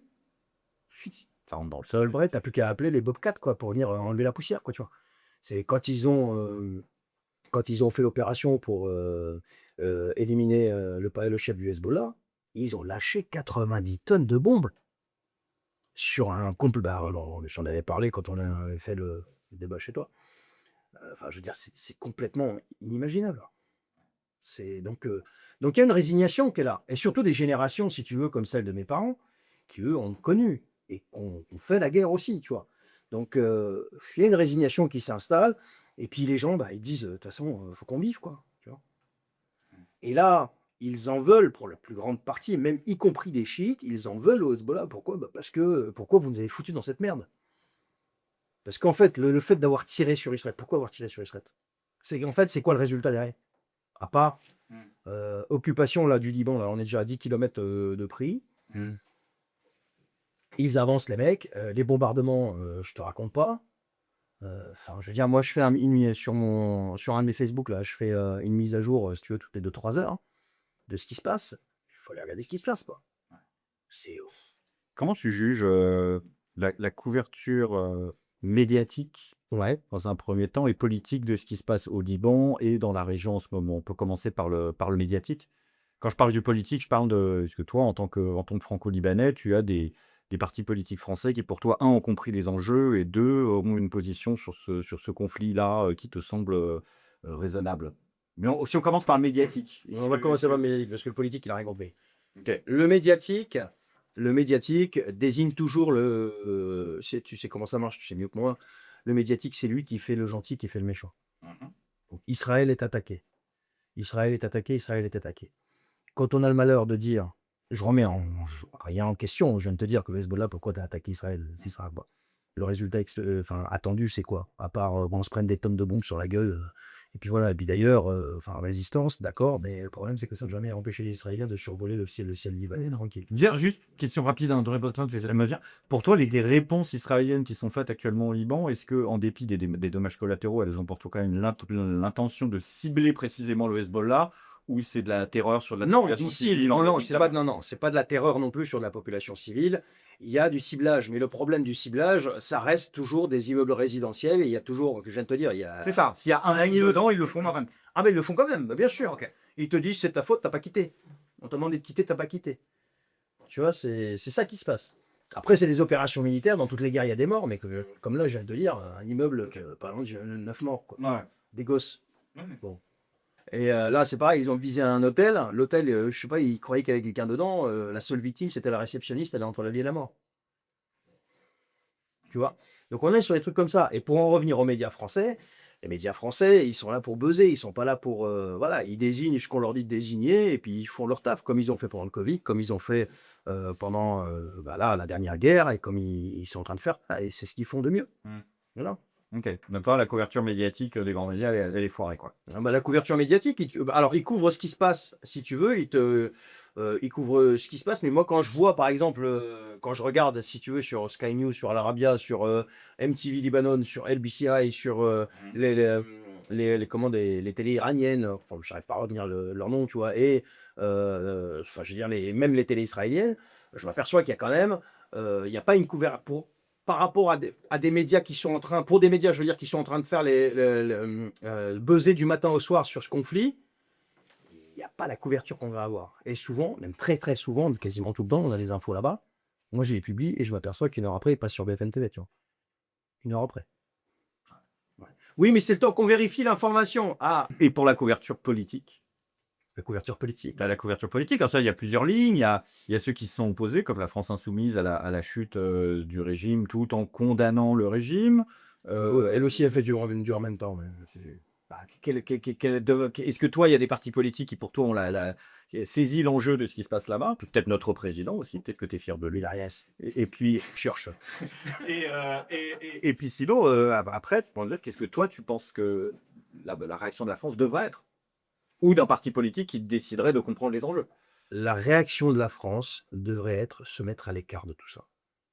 Ça rentre dans le seul vrai, t'as plus qu'à appeler les Bobcats, quoi, pour venir enlever la poussière, quoi, tu vois. C'est quand ils ont fait l'opération pour éliminer le chef du Hezbollah, ils ont lâché 90 tonnes de bombes sur un complexe. Bah, j'en avais parlé quand on avait fait le débat chez toi. Enfin, je veux dire, c'est complètement inimaginable. Donc il y a une résignation qui est là. Et surtout des générations, si tu veux, comme celle de mes parents, qui eux ont connu et ont fait la guerre aussi, tu vois. Donc il y a une résignation qui s'installe. Et puis les gens, bah, ils disent, de toute façon, faut qu'on vive, quoi. Tu vois. Et là, ils en veulent pour la plus grande partie, même y compris des chiites, ils en veulent au Hezbollah. Pourquoi? Bah, parce que pourquoi vous nous avez foutus dans cette merde? Parce qu'en fait, le fait d'avoir tiré sur Israël, pourquoi avoir tiré sur Israël? C'est quoi le résultat derrière? À part occupation là, du Liban, là, on est déjà à 10 km de prix. Ils avancent, les mecs. Les bombardements, je te raconte pas. Enfin, je veux dire, moi, je fais sur un de mes Facebook, là, je fais une mise à jour, si tu veux, toutes les 2-3 heures, de ce qui se passe. Il faut aller regarder ce qui se passe, quoi. C'est Comment tu juges la couverture médiatique, ouais. dans un premier temps, et politique de ce qui se passe au Liban et dans la région en ce moment? On peut commencer par le médiatique. Quand je parle du politique, je parle de ce que toi, en tant que franco-libanais, tu as des partis politiques français qui, pour toi, un, ont compris les enjeux, et deux, ont une position sur ce conflit-là qui te semble raisonnable. Mais si on commence par le médiatique. On va commencer par le médiatique, parce que le politique, il a rien compris. Ok. Le médiatique désigne toujours tu sais comment ça marche, tu sais mieux que moi. Le médiatique, c'est lui qui fait le gentil, qui fait le méchant. Mhm. Donc, Israël est attaqué. Israël est attaqué, Israël est attaqué. Quand on a le malheur de dire, je remets rien en question, je viens de te dire que le Hezbollah, pourquoi tu as attaqué Israël, le résultat attendu, c'est quoi? À part on se prenne des tonnes de bombes sur la gueule, et puis voilà. Et puis d'ailleurs, résistance, d'accord, mais le problème, c'est que ça n'a jamais empêché les Israéliens de survoler le ciel libanais tranquille. Dire juste, question rapide, dans les post pour toi, des réponses israéliennes qui sont faites actuellement au Liban, est-ce que, en dépit des dommages collatéraux, elles ont pourtant quand même l'intention de cibler précisément le Hezbollah, ou c'est de la terreur sur la population civile? Non, c'est pas de la terreur non plus sur la population civile. Il y a du ciblage, mais le problème du ciblage, ça reste toujours des immeubles résidentiels. Et il y a toujours, que je viens de te dire, C'est ça. S'il y a un immeuble dedans, ils le font quand même. Ah, mais ils le font quand même, bien sûr. Okay. Ils te disent, c'est ta faute, t'as pas quitté. On t'a demandé de quitter, t'as pas quitté. Tu vois, c'est ça qui se passe. Après, c'est des opérations militaires. Dans toutes les guerres, il y a des morts, mais comme là, je viens de te dire, un immeuble, par exemple, j'ai 9 morts. Quoi. Ouais. Des gosses. Ouais. Bon. Et là, c'est pareil, ils ont visé un hôtel. L'hôtel, je sais pas, ils croyaient qu'il y avait quelqu'un dedans. La seule victime, c'était la réceptionniste, elle est entre la vie et la mort. Tu vois? Donc on est sur des trucs comme ça. Et pour en revenir aux médias français, les médias français, ils sont là pour buzzer, ils sont pas là pour... voilà, ils désignent ce qu'on leur dit de désigner, et puis ils font leur taf, comme ils ont fait pendant le Covid, comme ils ont fait pendant la dernière guerre, et comme ils sont en train de faire, et c'est ce qu'ils font de mieux. Voilà. Ok, même pas la couverture médiatique des grands médias, elle est foirée, quoi. La couverture médiatique, alors ils couvrent ce qui se passe, si tu veux, ils couvrent ce qui se passe, mais moi quand je vois, par exemple, quand je regarde, si tu veux, sur Sky News, sur Al Arabiya, sur MTV Libanon, sur LBCI, sur les télés iraniennes, enfin je n'arrive pas à retenir leur nom, tu vois, et je veux dire, même les télés israéliennes, je m'aperçois qu'il y a quand même, il n'y a pas une couverture par rapport à des médias qui sont en train, pour des médias, je veux dire, qui sont en train de faire buzzer du matin au soir sur ce conflit, il n'y a pas la couverture qu'on va avoir. Et souvent, même très très souvent, quasiment tout le temps, on a les infos là-bas. Moi, je les publie et je m'aperçois qu'une heure après, ils passent sur BFM TV, tu vois. Une heure après. Ouais. Oui, mais c'est le temps qu'on vérifie l'information. Ah, et pour la couverture politique? La couverture politique. La couverture politique, alors ça, il y a plusieurs lignes. Il y a ceux qui se sont opposés, comme la France Insoumise, à la chute du régime, tout en condamnant le régime. Elle aussi a fait du en même temps. Mais est-ce que toi, il y a des partis politiques qui, pour toi, ont saisi l'enjeu de ce qui se passe là-bas? Peut-être notre président aussi, peut-être que tu es fier de lui. Et puis, cherche. et puis sinon, après, qu'est-ce que toi, tu penses que la réaction de la France devrait être? Ou d'un parti politique qui déciderait de comprendre les enjeux? La réaction de la France devrait être se mettre à l'écart de tout ça.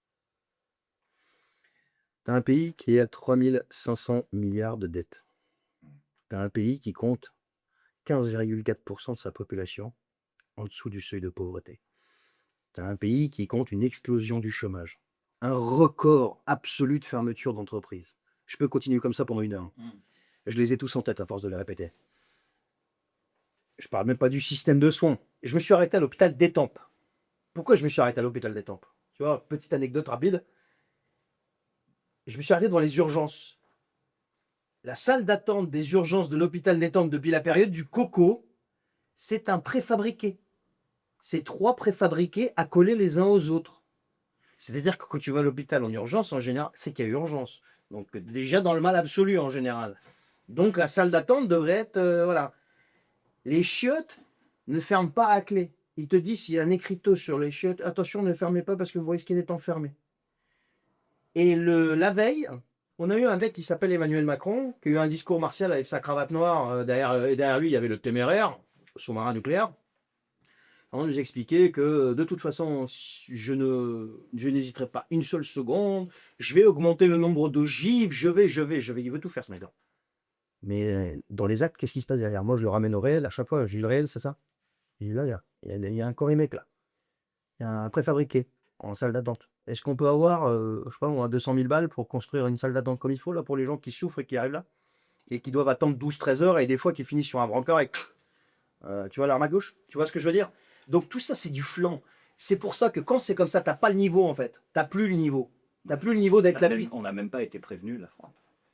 Tu as un pays qui est à 3500 milliards de dettes. Tu as un pays qui compte 15,4% de sa population en dessous du seuil de pauvreté. Tu as un pays qui compte une explosion du chômage. Un record absolu de fermeture d'entreprises. Je peux continuer comme ça pendant 1 heure. Je les ai tous en tête à force de les répéter. Je parle même pas du système de soins. Je me suis arrêté à l'hôpital d'Étampes. Pourquoi je me suis arrêté à l'hôpital d'Étampes? Tu vois, petite anecdote rapide. Je me suis arrêté devant les urgences. La salle d'attente des urgences de l'hôpital d'Étampes depuis la période du coco, c'est un préfabriqué. C'est 3 préfabriqués accolés les uns aux autres. C'est-à-dire que quand tu vas à l'hôpital en urgence, en général, c'est qu'il y a urgence. Donc déjà dans le mal absolu en général. Donc la salle d'attente devrait être... voilà. Les chiottes ne ferment pas à clé. Ils te disent s'il y a un écriteau sur les chiottes, attention, ne fermez pas parce que vous risquez d'être enfermé. Et la veille, on a eu un mec qui s'appelle Emmanuel Macron, qui a eu un discours martial avec sa cravate noire. Derrière lui, il y avait le Téméraire, sous-marin nucléaire. On nous expliquait que de toute façon, je n'hésiterai pas une seule seconde. Je vais augmenter le nombre d'ogives. Je vais. Il veut tout faire ce mec-là. Mais dans les actes, qu'est-ce qui se passe derrière? Moi, je le ramène au réel à chaque fois. Je dis le réel, c'est ça. Et là, il y a un corimec là. Il y a un préfabriqué en salle d'attente. Est-ce qu'on peut avoir, je sais pas, 200 000 balles pour construire une salle d'attente comme il faut là pour les gens qui souffrent et qui arrivent là et qui doivent attendre 12-13 heures et des fois qui finissent sur un brancard avec, tu vois l'arme à gauche? Tu vois ce que je veux dire? Donc tout ça, c'est du flanc. C'est pour ça que quand c'est comme ça, t'as pas le niveau en fait. T'as plus le niveau. T'as plus le niveau d'être l'appui. On n'a même pas été prévenu, la France.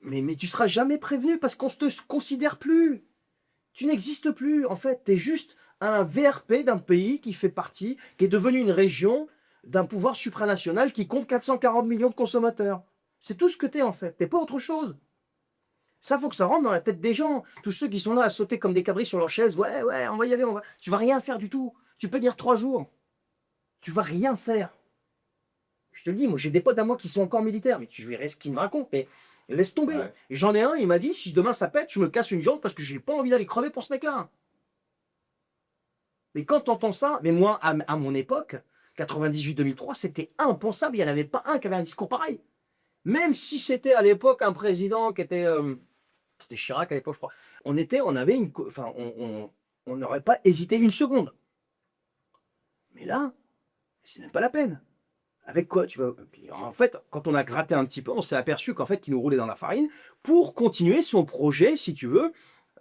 Mais tu seras jamais prévenu parce qu'on ne te considère plus. Tu n'existes plus. En fait, tu es juste un VRP d'un pays qui fait partie, qui est devenu une région d'un pouvoir supranational qui compte 440 millions de consommateurs. C'est tout ce que tu es en fait. Tu n'es pas autre chose. Ça, faut que ça rentre dans la tête des gens. Tous ceux qui sont là à sauter comme des cabris sur leur chaise. Ouais, ouais, on va y aller. Tu vas rien faire du tout. Tu peux dire 3 jours. Tu vas rien faire. Je te le dis, moi j'ai des potes à moi qui sont encore militaires. Mais tu verrais ce qu'ils me racontent. Mais laisse tomber. Ouais. Et j'en ai un, il m'a dit, si demain ça pète, je me casse une jambe parce que j'ai pas envie d'aller crever pour ce mec-là. Mais quand tu entends ça, mais moi, à mon époque, 98-2003, c'était impensable. Il n'y en avait pas un qui avait un discours pareil. Même si c'était à l'époque un président qui était... c'était Chirac à l'époque, je crois. On avait une... Enfin, on n'aurait pas hésité une seconde. Mais là, c'est même pas la peine. Avec quoi tu vas... Puis, en fait, quand on a gratté un petit peu, on s'est aperçu qu'en fait, qu'il nous roulait dans la farine pour continuer son projet, si tu veux,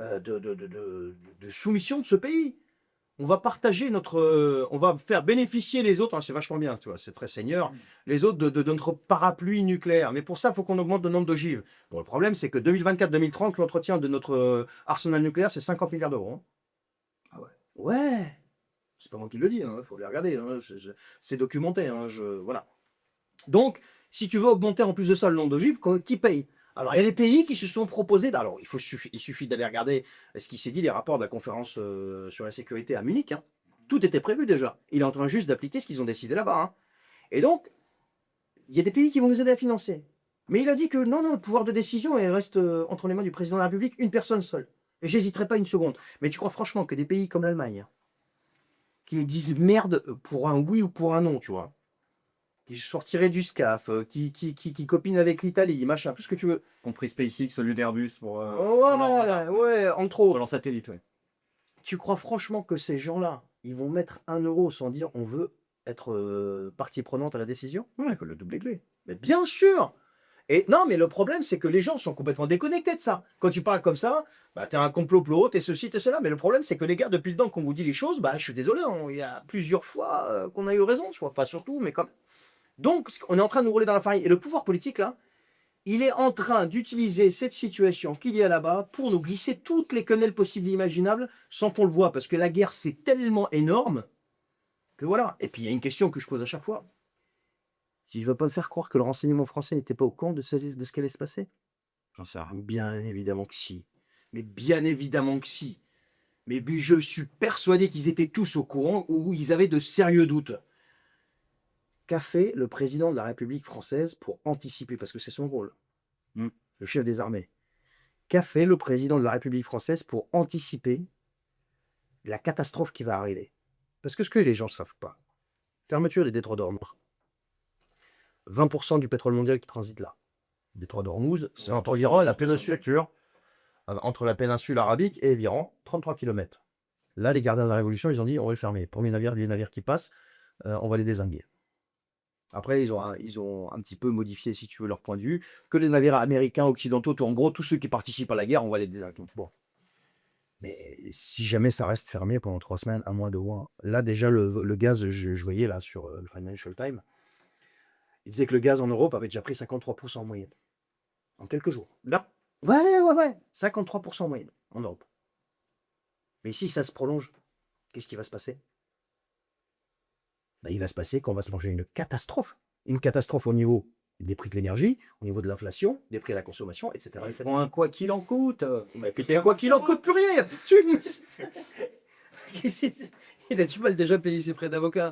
de soumission de ce pays. On va partager on va faire bénéficier les autres, hein, c'est vachement bien, tu vois, c'est très seigneur, les autres de notre parapluie nucléaire. Mais pour ça, il faut qu'on augmente le nombre d'ogives. Bon, le problème, c'est que 2024-2030, l'entretien de notre arsenal nucléaire, c'est 50 milliards d'euros. Hein. Ah ouais. Ouais. C'est pas moi qui le dis, il faut les regarder. Hein, c'est documenté. Hein, voilà. Donc, si tu veux augmenter en plus de ça le nombre d'ogives, qui paye? Alors, il y a des pays qui se sont proposés. Alors, il suffit d'aller regarder ce qui s'est dit, les rapports de la conférence sur la sécurité à Munich. Hein. Tout était prévu déjà. Il est en train juste d'appliquer ce qu'ils ont décidé là-bas. Hein. Et donc, il y a des pays qui vont nous aider à financer. Mais il a dit que non, le pouvoir de décision il reste entre les mains du président de la République, une personne seule. Et j'hésiterai pas une seconde. Mais tu crois franchement que des pays comme l'Allemagne, qui nous disent merde pour un oui ou pour un non, tu vois, qui sont retirés du SCAF, qui copinent avec l'Italie, machin, tout ce que tu veux. Compris SpaceX au lieu d'Airbus pour Ouais, entre autres. leur satellite, ouais. Tu crois franchement que ces gens-là, ils vont mettre 1 euro sans dire on veut être partie prenante à la décision? Ouais, il faut le doubler. Mais bien sûr! Et non, mais le problème, c'est que les gens sont complètement déconnectés de ça. Quand tu parles comme ça, bah, t'es un complot, t'es ceci, t'es cela. Mais le problème, c'est que les gars, depuis le temps qu'on vous dit les choses, bah, je suis désolé, il y a plusieurs fois qu'on a eu raison, tu vois, pas surtout, mais comme. Donc, on est en train de nous rouler dans la farine. Et le pouvoir politique, là, il est en train d'utiliser cette situation qu'il y a là-bas pour nous glisser toutes les quenelles possibles et imaginables sans qu'on le voit. Parce que la guerre, c'est tellement énorme que voilà. Et puis, il y a une question que je pose à chaque fois. Tu ne vas pas me faire croire que le renseignement français n'était pas au courant de ce qui allait se passer? J'en sais rien. Bien évidemment que si. Mais bien évidemment que si. Mais je suis persuadé qu'ils étaient tous au courant ou ils avaient de sérieux doutes. Qu'a fait le président de la République française pour anticiper, parce que c'est son rôle, le chef des armées, qu'a fait le président de la République française pour anticiper la catastrophe qui va arriver? Parce que ce que les gens ne savent pas, fermeture des détroits d'Ormuz. 20% du pétrole mondial qui transite là. Détroit d'Ormuz, c'est environ la péninsule, entre la péninsule arabique et environ 33 km. Là, les gardiens de la Révolution, ils ont dit on va le fermer. Premier navire, les navires qui passent, on va les dézinguer. Après, ils ont un petit peu modifié, si tu veux, leur point de vue, que les navires américains, occidentaux, en gros, tous ceux qui participent à la guerre, on va les dézinguer. Bon. Mais si jamais ça reste fermé pendant 3 semaines, 1 mois, 2 mois, là, déjà, le gaz, je voyais là sur le Financial Times, il disait que le gaz en Europe avait déjà pris 53% en moyenne. En quelques jours. Là. Ouais. 53% en moyenne en Europe. Mais si ça se prolonge, qu'est-ce qui va se passer? Il va se passer qu'on va se manger une catastrophe. Une catastrophe au niveau des prix de l'énergie, au niveau de l'inflation, des prix à la consommation, etc. Ils font un quoi qu'il en coûte. Mais que quoi qu'il en coûte, plus rien, il n'y a plus de thunes. Il a du mal déjà payer ses frais d'avocat.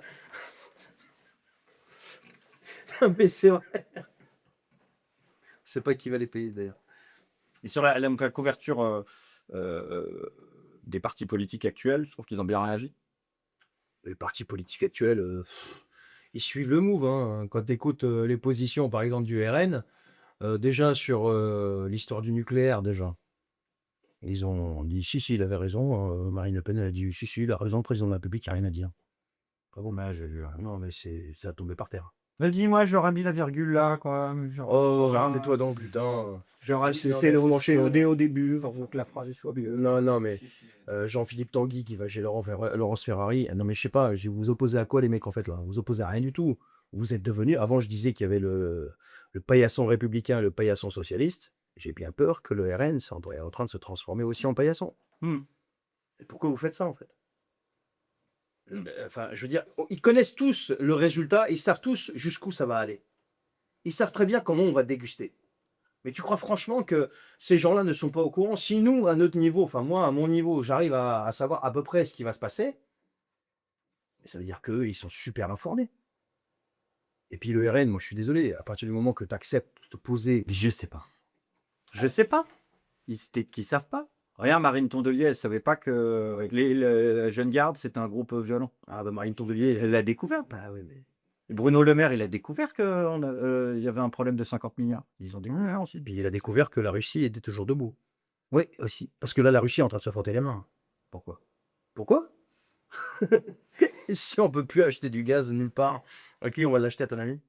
Mais c'est vrai. Je sais pas qui va les payer d'ailleurs. Et sur la couverture des partis politiques actuels, je trouve qu'ils ont bien réagi. Les partis politiques actuels, ils suivent le move. Hein. Quand tu écoutes les positions, par exemple, du RN, déjà sur l'histoire du nucléaire, déjà, ils ont dit si, il avait raison. Marine Le Pen a dit si, il a raison, le président de la République, il n'y a rien à dire. Pas bon, mais non, mais ça a tombé par terre. Mais dis-moi, j'aurais mis la virgule là, quoi. Rendez-toi donc, putain. C'était le relancer au début, pour que la phrase soit mieux. Non, mais Jean-Philippe Tanguy qui va chez Laurence Ferrari. Non, mais je sais pas, vous vous opposez à quoi, les mecs, en fait, là? Vous opposez à rien du tout. Vous êtes devenus. Avant, je disais qu'il y avait le paillasson républicain et le paillasson socialiste. J'ai bien peur que le RN est en train de se transformer aussi en paillasson. Et pourquoi vous faites ça, en fait? Enfin, je veux dire, ils connaissent tous le résultat, ils savent tous jusqu'où ça va aller. Ils savent très bien comment on va déguster. Mais tu crois franchement que ces gens-là ne sont pas au courant? Si nous, à notre niveau, enfin moi, à mon niveau, j'arrive à savoir à peu près ce qui va se passer, ça veut dire qu'eux, ils sont super informés. Et puis le RN, moi je suis désolé, à partir du moment que tu acceptes de te poser, Je sais pas. Je sais pas. Peut-être qu'ils savent pas. Regarde, Marine Tondelier, elle savait pas que avec la Jeune Garde, c'était un groupe violent. ah bah Marine Tondelier, Elle l'a découvert. bah oui, mais Et Bruno Le Maire, il a découvert qu'il y avait un problème de 50 milliards. Ils ont découvert ensuite. puis il a découvert que la Russie était toujours debout. Oui, aussi. Parce que là, la Russie est en train de se frotter les mains. Pourquoi? Pourquoi? Si on peut plus acheter du gaz nulle part, à qui on va l'acheter à ton avis?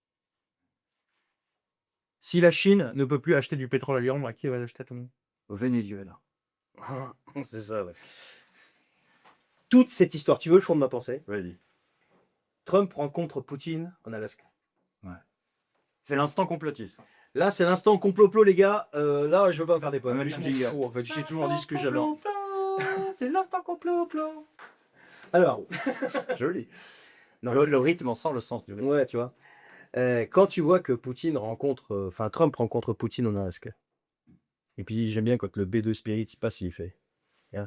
Si la Chine ne peut plus acheter du pétrole à l'Iran, à qui elle va l'acheter à ton avis? Au Venezuela. Ah, c'est ça, ouais. Toute cette histoire, tu veux le fond de ma pensée? Vas-y. Trump rencontre Poutine en Alaska. C'est l'instant complotiste. Là, c'est l'instant complot, les gars. Là, je veux pas me faire des points. Ouais, Je m'en jingle. fous, en fait. J'ai toujours dit ce que j'avais. C'est l'instant complot. Alors, Joli. non, Le rythme, on sent le sens du rythme. ouais, tu vois. Quand tu vois que Trump rencontre Poutine en Alaska. Et puis, j'aime bien quand le B2 Spirit, il passe, il fait. Hein.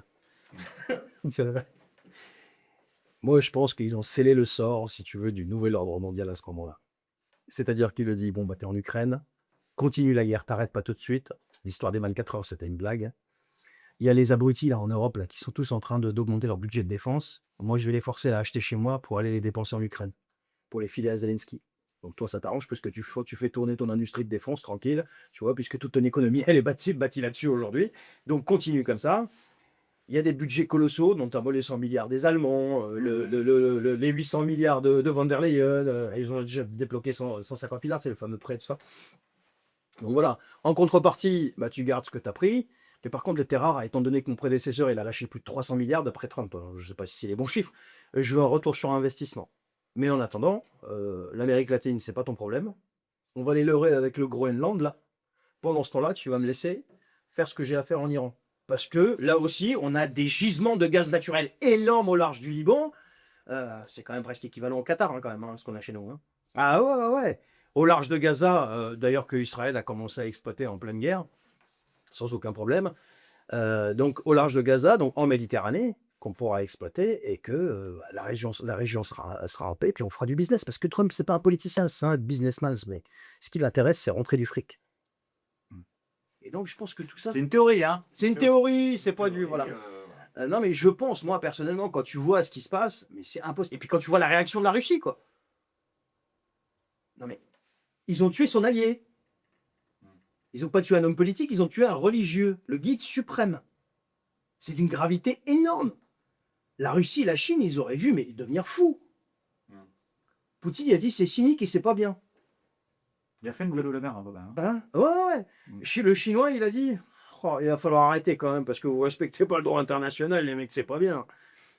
Moi, je pense qu'ils ont scellé le sort, si tu veux, du nouvel ordre mondial à ce moment-là. C'est-à-dire qu'il le dit, bon, bah, t'es en Ukraine, continue la guerre, t'arrêtes pas tout de suite. L'histoire des 24 heures, c'était une blague. Il y a les abrutis, là, en Europe, là, qui sont tous en train d'augmenter leur budget de défense. Moi, je vais les forcer à acheter chez moi pour aller les dépenser en Ukraine, pour les filer à Zelensky. Donc, toi, ça t'arrange, parce que tu fais tourner ton industrie de défense tranquille, tu vois, puisque toute ton économie, elle est bâtie là-dessus aujourd'hui. Donc, continue comme ça. Il y a des budgets colossaux, notamment les 100 milliards des Allemands, les 800 milliards de von der Leyen. Ils ont déjà débloqué 150 milliards, c'est le fameux prêt, tout ça. Donc voilà. En contrepartie, bah, tu gardes ce que tu as pris. Mais par contre, le rare, étant donné que mon prédécesseur, il a lâché plus de 300 milliards d'après Trump, je ne sais pas si c'est les bons chiffres, je veux un retour sur investissement. Mais en attendant, l'Amérique latine, c'est pas ton problème. On va les leurrer avec le Groenland, là. Pendant ce temps-là, tu vas me laisser faire ce que j'ai à faire en Iran. Parce que là aussi, on a des gisements de gaz naturel énormes au large du Liban. C'est quand même presque équivalent au Qatar, hein, quand même, hein, ce qu'on a chez nous. Hein. Ah ouais. Au large de Gaza, d'ailleurs que Israël a commencé à exploiter en pleine guerre, sans aucun problème. Donc au large de Gaza, donc en Méditerranée, qu'on pourra exploiter et que la région sera en paix, et puis on fera du business. Parce que Trump, c'est pas un politicien, c'est un businessman. Mais ce qui l'intéresse, c'est rentrer du fric. Et donc, je pense que tout ça. C'est une théorie, hein. C'est une théorie, c'est pas du. Voilà. Non, mais je pense, moi, personnellement, quand tu vois ce qui se passe, mais c'est impossible. Et puis quand tu vois la réaction de la Russie, quoi. Non, mais ils ont tué son allié. Ils n'ont pas tué un homme politique, ils ont tué un religieux, le guide suprême. C'est d'une gravité énorme. La Russie et la Chine, ils auraient vu, mais devenir fous. Poutine, il a dit, c'est cynique et c'est pas bien. Il a fait une Bruno Le Maire, hein, Bobin. Hein? Ouais. Le Chinois, il a dit, oh, il va falloir arrêter quand même, parce que vous respectez pas le droit international, les mecs, c'est pas bien.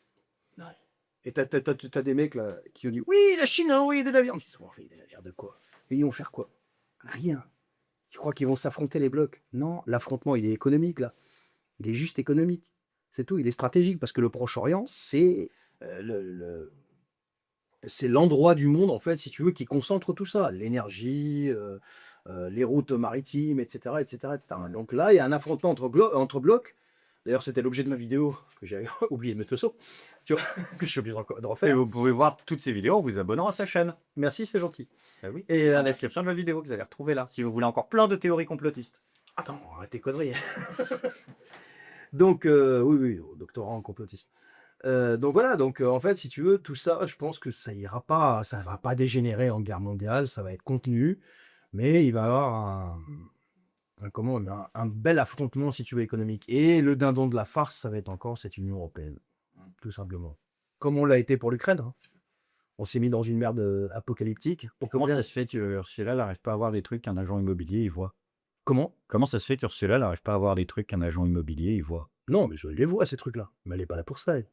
Et t'as des mecs là qui ont dit, oui, la Chine a envoyé des navires. Ils ont envoyé des navires de quoi? Et ils vont faire quoi? Rien. Tu crois qu'ils vont s'affronter les blocs? Non, l'affrontement, il est économique là. Il est juste économique. C'est tout, il est stratégique, parce que le Proche-Orient, c'est c'est l'endroit du monde, en fait, si tu veux, qui concentre tout ça. L'énergie, les routes maritimes, etc. Donc là, il y a un affrontement entre blocs. D'ailleurs, c'était l'objet de ma vidéo que j'ai oublié de mettre le saut. Tu vois, que je suis obligé de Et refaire. vous pouvez voir toutes ces vidéos en vous abonnant à sa chaîne. Merci, c'est gentil. Ah oui. Et Dans la description de la vidéo que vous allez retrouver là, si vous voulez encore plein de théories complotistes. attends, arrête tes conneries. Donc, oui, au doctorat en complotisme. Donc voilà, en fait, si tu veux, tout ça, je pense que ça ira pas, ça va pas dégénérer en guerre mondiale, ça va être contenu, mais il va y avoir un bel affrontement, si tu veux, économique. Et le dindon de la farce, ça va être encore cette Union européenne, tout simplement. Comme on l'a été pour l'Ukraine. Hein. On s'est mis dans une merde apocalyptique. Comment ça se fait que Ursula n'arrive pas à voir les trucs qu'un agent immobilier il voit? Comment? Comment ça se fait que Ursula n'arrive pas à voir les trucs qu'un agent immobilier il voit? Non, mais je les vois, ces trucs-là. Mais elle n'est pas là pour ça, elle.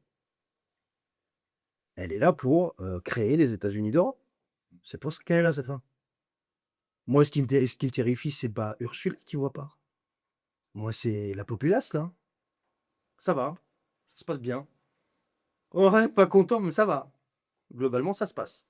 Elle est là pour créer les États-Unis d'Europe. C'est pour ce qu'elle est là, cette femme. Moi, ce qui me terrifie, c'est pas Ursule qui voit pas. Moi, c'est la populace, là. Ça va, ça se passe bien. Ouais, pas content, mais ça va. Globalement, ça se passe.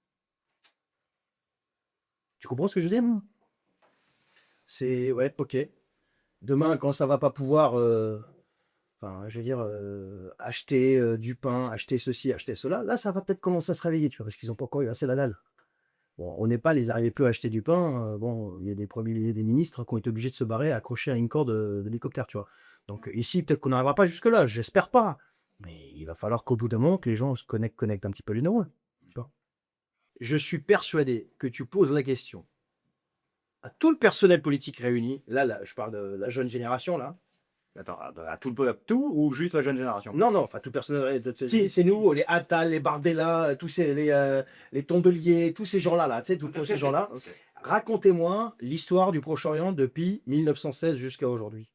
Tu comprends ce que je veux dire, moi? C'est ouais, ok. Demain, quand ça va pas pouvoir, enfin, je veux dire, acheter du pain, acheter ceci, acheter cela, là, ça va peut-être commencer à se réveiller, tu vois, parce qu'ils ont pas encore eu assez la dalle. Bon, au Népal, ils n'arrivaient plus à acheter du pain. Bon, il y a des premiers des ministres qui ont été obligés de se barrer accrochés à une corde d'hélicoptère, tu vois. Donc ici, peut-être qu'on n'arrivera pas jusque-là, j'espère pas. Mais il va falloir qu'au bout d'un moment, que les gens se connectent un petit peu les neurones. Tu vois. Je suis persuadé que tu poses la question à tout le personnel politique réuni, là, je parle de la jeune génération, là. Attends, à tout ou juste la jeune génération? Non, non, enfin tout le personnel, c'est nous, les Attal, les Bardella, tous les Tondeliers, tous ces gens-là, là, tu sais, tous ces gens-là. Ok. Racontez-moi l'histoire du Proche-Orient depuis 1916 jusqu'à aujourd'hui.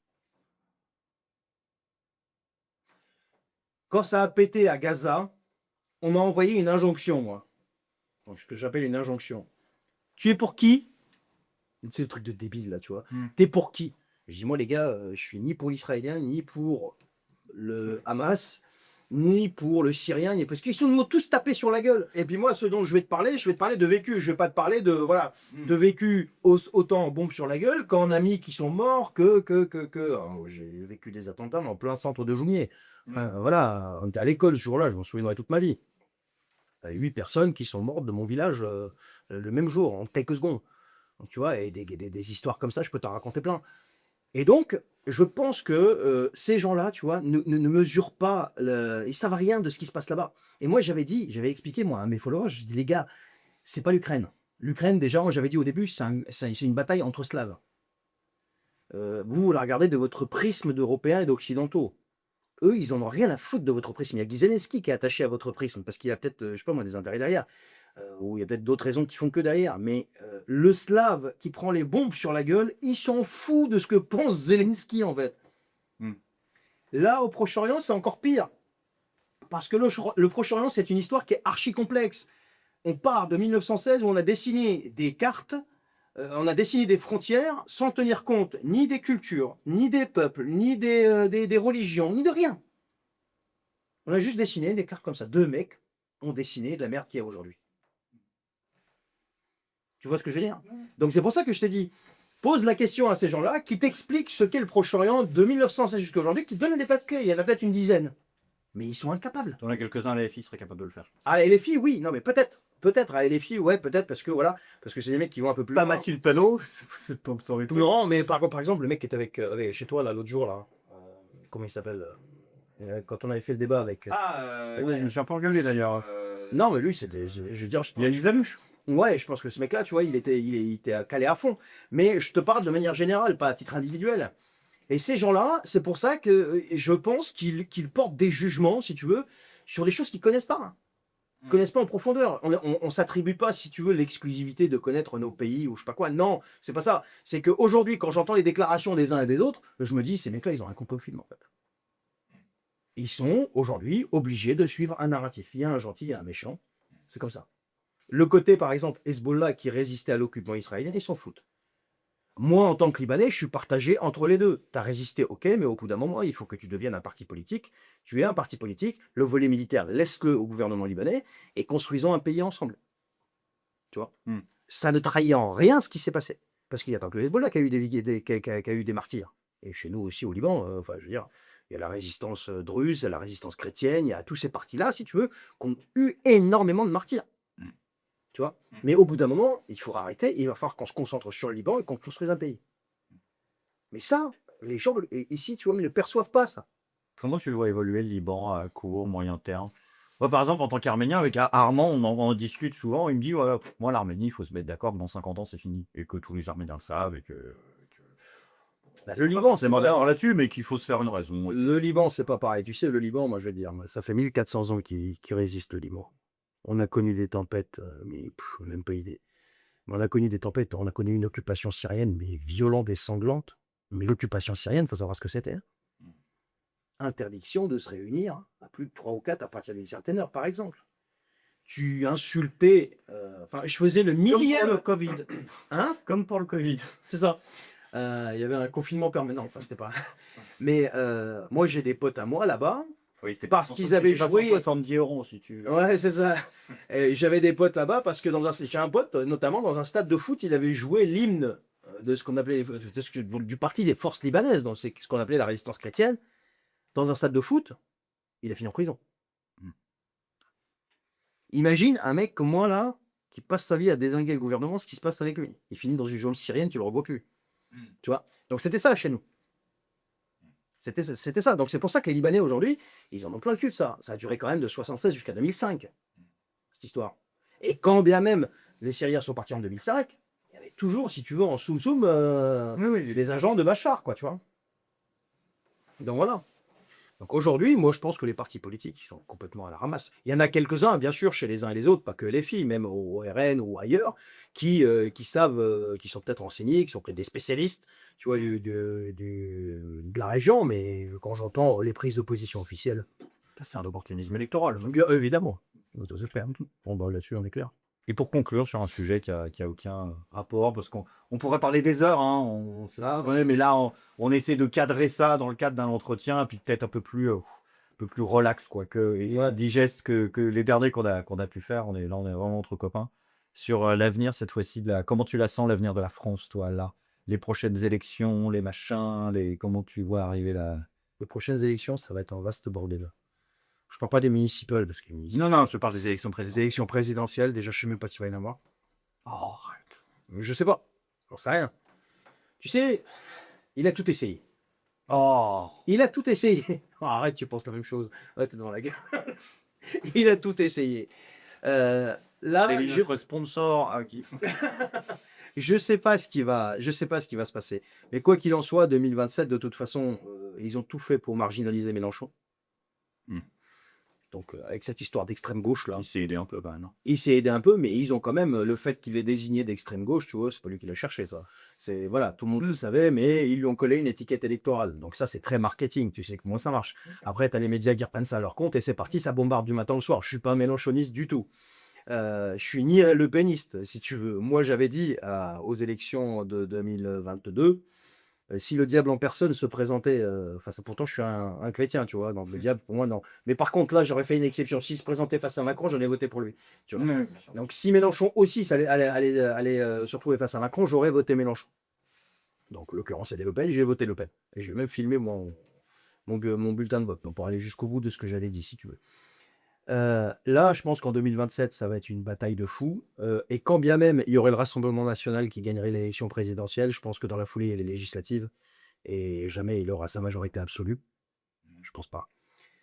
Quand ça a pété à Gaza, on m'a envoyé une injonction, moi. Donc, ce que j'appelle une injonction. Tu es pour qui? C'est le truc de débile, là, tu vois. T'es pour qui? Je dis, moi, les gars, je suis ni pour l'Israélien, ni pour le Hamas, ni pour le Syrien, ni parce qu'ils sont tous tapés sur la gueule. Et puis moi, ce dont je vais te parler de vécu. Je vais pas te parler de voilà, de vécu autant en bombe sur la gueule qu'en amis qui sont morts Oh, j'ai vécu des attentats mais en plein centre de Joumier. Enfin, voilà, on était à l'école ce jour-là, je m'en souviendrai toute ma vie. 8 personnes qui sont mortes de mon village le même jour, en quelques secondes. Donc, tu vois, et des histoires comme ça, je peux t'en raconter plein. Et donc, je pense que ces gens-là, tu vois, ne mesurent pas, ils savent rien de ce qui se passe là-bas. Et moi, j'avais expliqué, moi, à mes followers, je dis, les gars, c'est pas l'Ukraine. L'Ukraine, déjà, moi, j'avais dit au début, c'est une bataille entre Slaves. Vous la regardez de votre prisme d'Européens et d'Occidentaux. Eux, ils en ont rien à foutre de votre prisme. Il y a Zelensky qui est attaché à votre prisme, parce qu'il y a peut-être, je sais pas moi, des intérêts derrière. Ou il y a peut-être d'autres raisons qui font que derrière. Mais le Slave qui prend les bombes sur la gueule, il s'en fout de ce que pense Zelensky, en fait. Là, au Proche-Orient, c'est encore pire. Parce que le Proche-Orient, c'est une histoire qui est archi complexe. On part de 1916 où on a dessiné des cartes, on a dessiné des frontières sans tenir compte ni des cultures, ni des peuples, ni des religions, ni de rien. On a juste dessiné des cartes comme ça. 2 mecs ont dessiné de la merde qu'il y a aujourd'hui. Tu vois ce que je veux dire? Donc c'est pour ça que je t'ai dit, pose la question à ces gens-là qui t'expliquent ce qu'est le Proche-Orient de 1916 jusqu'à aujourd'hui, qui te donnent des tas de clés. Il y en a peut-être une dizaine. Mais ils sont incapables. T'en as quelques-uns, la FI serait capable de le faire. Ah, LFI, oui. Non, mais peut-être. Peut-être à LFI, ouais, peut-être parce que voilà, parce que c'est des mecs qui vont un peu plus. Pas Mathilde Panot, c'est ton truc. Non, mais par exemple, le mec qui était avec chez toi là l'autre jour là, comment il s'appelle quand on avait fait le débat avec. Oui, je me suis un peu engueulé d'ailleurs. Non, mais lui, c'était, je veux dire, Il y a des amuches. ouais, je pense que ce mec-là, tu vois, il était calé à fond. Mais je te parle de manière générale, pas à titre individuel. Et ces gens-là, c'est pour ça que je pense qu'ils portent des jugements, si tu veux, sur des choses qu'ils connaissent pas. Ils connaissent pas en profondeur. On s'attribue pas, si tu veux, l'exclusivité de connaître nos pays ou je sais pas quoi. Non, c'est pas ça. C'est qu'aujourd'hui, quand j'entends les déclarations des uns et des autres, je me dis, ces mecs-là, ils ont rien compris au film, en fait. Ils sont aujourd'hui obligés de suivre un narratif. Il y a un gentil, il y a un méchant. C'est comme ça. Le côté, par exemple, Hezbollah qui résistait à l'occupement israélien, ils s'en foutent. Moi, en tant que Libanais, je suis partagé entre les deux. Tu as résisté, ok, mais au bout d'un moment, il faut que tu deviennes un parti politique. Tu es un parti politique, le volet militaire, laisse-le au gouvernement libanais et construisons un pays ensemble. Tu vois Ça ne trahit en rien ce qui s'est passé. Parce qu'il y a tant que le Hezbollah qui a eu des martyrs. Et chez nous aussi au Liban, enfin, je veux dire, il y a la résistance druze, il y a la résistance chrétienne, il y a tous ces partis-là, si tu veux, qui ont eu énormément de martyrs. Tu vois Mais au bout d'un moment, il faut arrêter, il va falloir qu'on se concentre sur le Liban et qu'on construise un pays. Mais ça, les gens ici, tu vois, ils ne perçoivent pas ça. Comment tu le vois évoluer le Liban à court, moyen terme? Moi, par exemple, en tant qu'Arménien, avec Armand, on en discute souvent. Il me dit, voilà, moi, l'Arménie, il faut se mettre d'accord que dans 50 ans, c'est fini. Et que tous les Arméniens le savent. Et que... Le Liban, c'est d'accord là-dessus, mais qu'il faut se faire une raison. Le Liban, c'est pas pareil. Tu sais, le Liban, moi, je vais dire, ça fait 1400 ans qu'il résiste, le Liban. On a connu des tempêtes, mais même pas idée. Mais on a connu des tempêtes, on a connu une occupation syrienne, mais violente et sanglante. Mais l'occupation syrienne, il faut savoir ce que c'était. Interdiction de se réunir à plus de 3 ou 4 à partir d'une certaine heure, par exemple. tu insultais. Enfin, je faisais le Comme pour millième. le Covid. Hein? Comme pour le Covid. C'est ça. Il y avait un confinement permanent. Enfin, c'était pas. Mais moi, j'ai des potes à moi là-bas. Oui, c'était Parce qu'ils avaient joué. 70 € si tu veux. Ouais, c'est ça. Et j'avais des potes là-bas parce que j'ai un pote, notamment dans un stade de foot, il avait joué l'hymne de ce qu'on appelait du parti des forces libanaises, donc c'est ce qu'on appelait la résistance chrétienne, dans un stade de foot. Il a fini en prison. Imagine un mec comme moi là, qui passe sa vie à désinguer le gouvernement, ce qui se passe avec lui. Il finit dans une zone syrienne, tu le revois plus. Tu vois. Donc c'était ça chez nous. C'était ça. Donc c'est pour ça que les Libanais aujourd'hui, ils en ont plein le cul de ça. Ça a duré quand même de 76 jusqu'à 2005, cette histoire. Et quand bien même les Syriens sont partis en 2005, il y avait toujours, si tu veux, en soum-soum, des agents de Bachar, quoi, tu vois. Donc voilà. Donc aujourd'hui, moi je pense que les partis politiques ils sont complètement à la ramasse. Il y en a quelques-uns, bien sûr, chez les uns et les autres, pas que les filles, même au RN ou ailleurs, qui savent, qui sont peut-être renseignés, qui sont peut-être des spécialistes, tu vois, de la région, mais quand j'entends les prises de position officielles, C'est un opportunisme électoral. bien évidemment. Ça, c'est clair. Bon, bah, là-dessus, on est clair. Et pour conclure sur un sujet qui a aucun rapport, parce qu'on pourrait parler des heures, hein, ouais, mais là, on essaie de cadrer ça dans le cadre d'un entretien, puis peut-être un peu plus relax, quoi, et digeste que les derniers qu'on a pu faire. On est vraiment entre copains. Sur l'avenir, cette fois-ci, comment tu la sens, l'avenir de la France, toi, là? Les prochaines élections, les machins, comment tu vois arriver là? Les prochaines élections, ça va être un vaste bordel. Je parle pas des municipales, parce que Non, je parle des élections les présidentielles. élections présidentielles, déjà, je sais même pas s'il va y en avoir. Oh, arrête. Je sais pas. J'en sais rien. Tu sais, il a tout essayé. Oh, Il a tout essayé. Oh, arrête, tu penses la même chose. Ouais, t'es dans la gueule. Il a tout essayé. Là, c'est notre sponsor. je sais pas ce qui va se passer. Mais quoi qu'il en soit, 2027, de toute façon, ils ont tout fait pour marginaliser Mélenchon. Donc, avec cette histoire d'extrême gauche là, Il s'est aidé un peu, quand même. il s'est aidé un peu, mais ils ont quand même le fait qu'il est désigné d'extrême gauche, tu vois, c'est pas lui qui l'a cherché ça. C'est voilà, tout le monde le savait, mais ils lui ont collé une étiquette électorale. Donc ça, c'est très marketing, tu sais comment ça marche. Après, tu as les médias qui reprennent ça à leur compte et c'est parti, ça bombarde du matin au soir. Je suis pas un mélenchoniste du tout. Je suis ni un Le Peniste, si tu veux. Moi, j'avais dit aux élections de 2022. Si le diable en personne se présentait, pourtant je suis un chrétien, tu vois, donc le diable pour moi non. Mais par contre là j'aurais fait une exception. S'il se présentait face à Macron, j'en ai voté pour lui. Tu vois. Donc si Mélenchon aussi allait se retrouver face à Macron, j'aurais voté Mélenchon. Donc l'occurrence c'était Le Pen, j'ai voté Le Pen. Et j'ai même filmé mon bulletin de vote, donc, pour aller jusqu'au bout de ce que j'avais dit, si tu veux. Là, je pense qu'en 2027, ça va être une bataille de fous. Et quand bien même il y aurait le Rassemblement national qui gagnerait l'élection présidentielle, je pense que dans la foulée, il y a les législatives. Et jamais il aura sa majorité absolue. Je pense pas.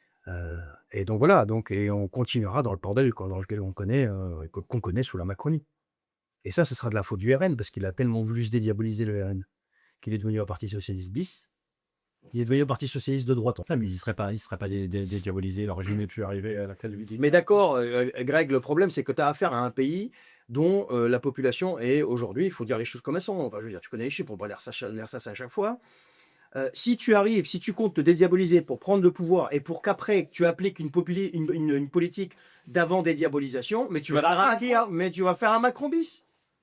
Et donc voilà, et on continuera dans le bordel dans lequel on connaît, qu'on connaît sous la Macronie. Et ça, ce sera de la faute du RN, parce qu'il a tellement voulu se dédiaboliser le RN, qu'il est devenu un parti socialiste bis. Il est devenu un parti socialiste de droite. Mais il serait pas dédiabolisé, le régime n'est plus arrivé à laquelle lui dit. Mais d'accord, Greg, le problème, c'est que tu as affaire à un pays dont la population est aujourd'hui, il faut dire les choses comme elles sont. Enfin, je veux dire, tu connais les chiffres, on va l'air ça à chaque fois. Si tu comptes te dédiaboliser pour prendre le pouvoir et pour qu'après tu appliques une politique d'avant dédiabolisation, mais tu vas faire un Macron bis.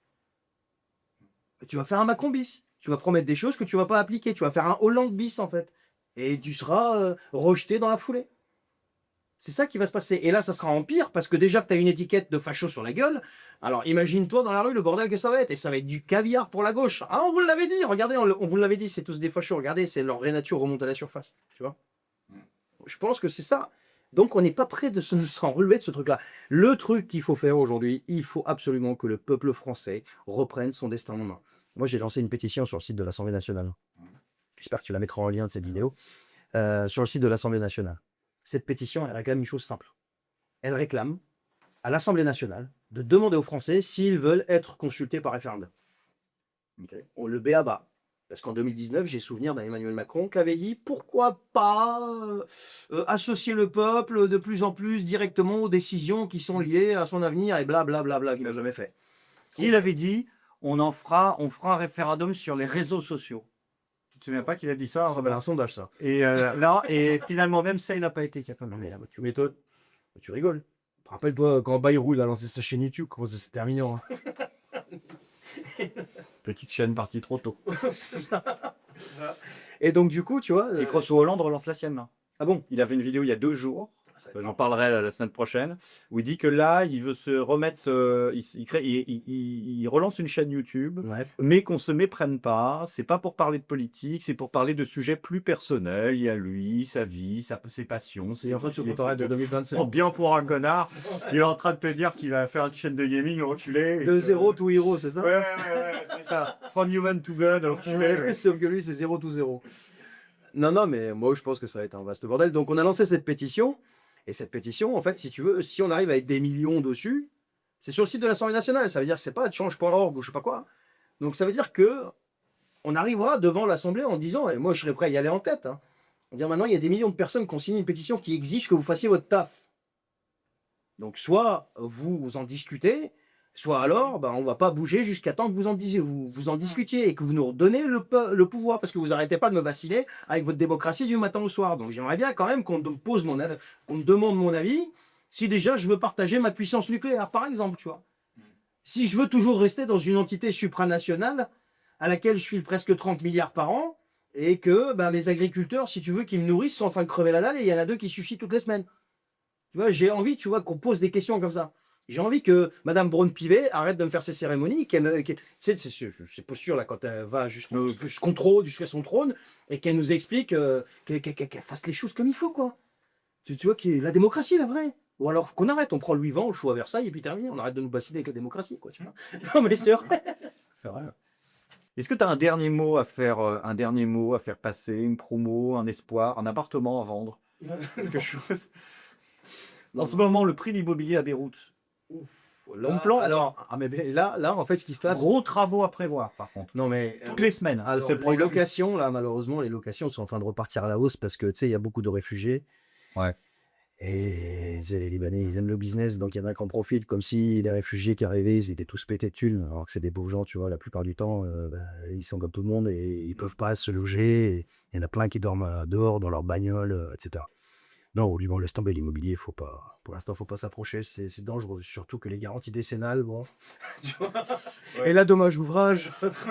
Tu vas faire un Macron bis. Tu vas promettre des choses que tu vas pas appliquer. Tu vas faire un Hollande bis en fait. Et tu seras rejeté dans la foulée. C'est ça qui va se passer. Et là, ça sera en pire parce que déjà que tu as une étiquette de facho sur la gueule, alors imagine-toi dans la rue le bordel que ça va être. Et ça va être du caviar pour la gauche. Ah, on vous l'avait dit, regardez, on vous l'avait dit, c'est tous des fachos. Regardez, c'est leur vraie nature remonte à la surface. Tu vois. Je pense que c'est ça. Donc on n'est pas prêt de s'en relever de ce truc-là. Le truc qu'il faut faire aujourd'hui, il faut absolument que le peuple français reprenne son destin en main. Moi, j'ai lancé une pétition sur le site de l'Assemblée nationale. J'espère que tu la mettras en lien de cette vidéo. Sur le site de l'Assemblée nationale. Cette pétition, elle réclame une chose simple. Elle réclame à l'Assemblée nationale de demander aux Français s'ils veulent être consultés par référendum. Okay. On le b.a.-ba. Parce qu'en 2019, j'ai souvenir d'Emmanuel Macron qui avait dit pourquoi pas associer le peuple de plus en plus directement aux décisions qui sont liées à son avenir et blablabla, qu'il n'a jamais fait. Il avait dit on fera un référendum sur les réseaux sociaux. Tu te souviens pas qu'il a dit ça? Ça va être un sondage, ça. Et non, et finalement, même ça, il n'a pas été capable. Non, mais là, tu m'étonnes. Tu rigoles. Rappelle-toi quand Bayrou il a lancé sa chaîne YouTube, comment ça s'est terminé, hein. Petite chaîne partie trop tôt. C'est ça. Et donc du coup, tu vois. Et François Hollande relance la sienne là. Ah bon? Il a fait une vidéo il y a 2 jours. Ça va être J'en parlerai la semaine prochaine, où il dit que là, il veut se remettre, il relance une chaîne YouTube, Ouais. mais qu'on se méprenne pas. C'est pas pour parler de politique, c'est pour parler de sujets plus personnels. Il y a lui, sa vie, ses passions. C'est en train de se préparer de 2027. Oh, bien pour un connard. Il est en train de te dire qu'il va faire une chaîne de gaming, enculé. De 0 to hero, c'est ça? Ouais, c'est ça. From human to God, enculé. Ouais, sauf que lui, c'est 0 to 0. Non, mais moi, je pense que ça va être un vaste bordel. Donc, on a lancé cette pétition. Et cette pétition, en fait, si tu veux, si on arrive à être des millions dessus, c'est sur le site de l'Assemblée nationale. Ça veut dire que c'est pas change.org ou je sais pas quoi. Donc, ça veut dire que on arrivera devant l'Assemblée en disant, et moi, je serais prêt à y aller en tête, hein, on dire maintenant, il y a des millions de personnes qui ont signé une pétition qui exige que vous fassiez votre taf. Donc, soit vous en discutez, soit alors, on va pas bouger jusqu'à temps que vous en discutiez et que vous nous redonnez le pouvoir, parce que vous arrêtez pas de me vaciller avec votre démocratie du matin au soir. Donc j'aimerais bien quand même qu'on me demande mon avis, si déjà je veux partager ma puissance nucléaire, par exemple, tu vois. Si je veux toujours rester dans une entité supranationale à laquelle je file presque 30 milliards par an, et que les agriculteurs, si tu veux, qui me nourrissent, sont en train de crever la dalle, et il y en a 2 qui suffisent toutes les semaines. Tu vois, j'ai envie, tu vois, qu'on pose des questions comme ça. J'ai envie que Madame Braun-Pivet arrête de me faire ses cérémonies, tu sais, ces postures là quand elle va jusqu'à son trône et qu'elle nous explique, qu'elle fasse les choses comme il faut, quoi. Tu vois, la démocratie, la vraie. Ou alors qu'on arrête, on prend Louis XX, le show à Versailles et puis terminé, on arrête de nous bassiner avec la démocratie, quoi. Tu vois. Non mais c'est vrai. C'est vrai. Est-ce que tu as un dernier mot à faire passer, une promo, un espoir, un appartement à vendre, quelque chose? En ce moment, le prix de l'immobilier à Beyrouth. Long plan. Alors, mais là, en fait, ce qui se passe. Gros travaux à prévoir, par contre. Non, mais. Toutes les semaines. Alors, les locations, là, malheureusement, les locations sont en train de repartir à la hausse parce que, tu sais, il y a beaucoup de réfugiés. Ouais. Et les Libanais, ils aiment le business, donc il y en a qui en profitent, comme si les réfugiés qui arrivaient, ils étaient tous pétés de thunes, alors que c'est des pauvres gens, tu vois, la plupart du temps, ils sont comme tout le monde et ils peuvent pas se loger. Et il y en a plein qui dorment dehors, dans leur bagnole, etc. Non, au Liban, laisse tomber l'immobilier, faut pas. Pour l'instant, faut pas s'approcher, c'est dangereux. Surtout que les garanties décennales, bon. Tu vois. Ouais. Et là, dommage ouvrage.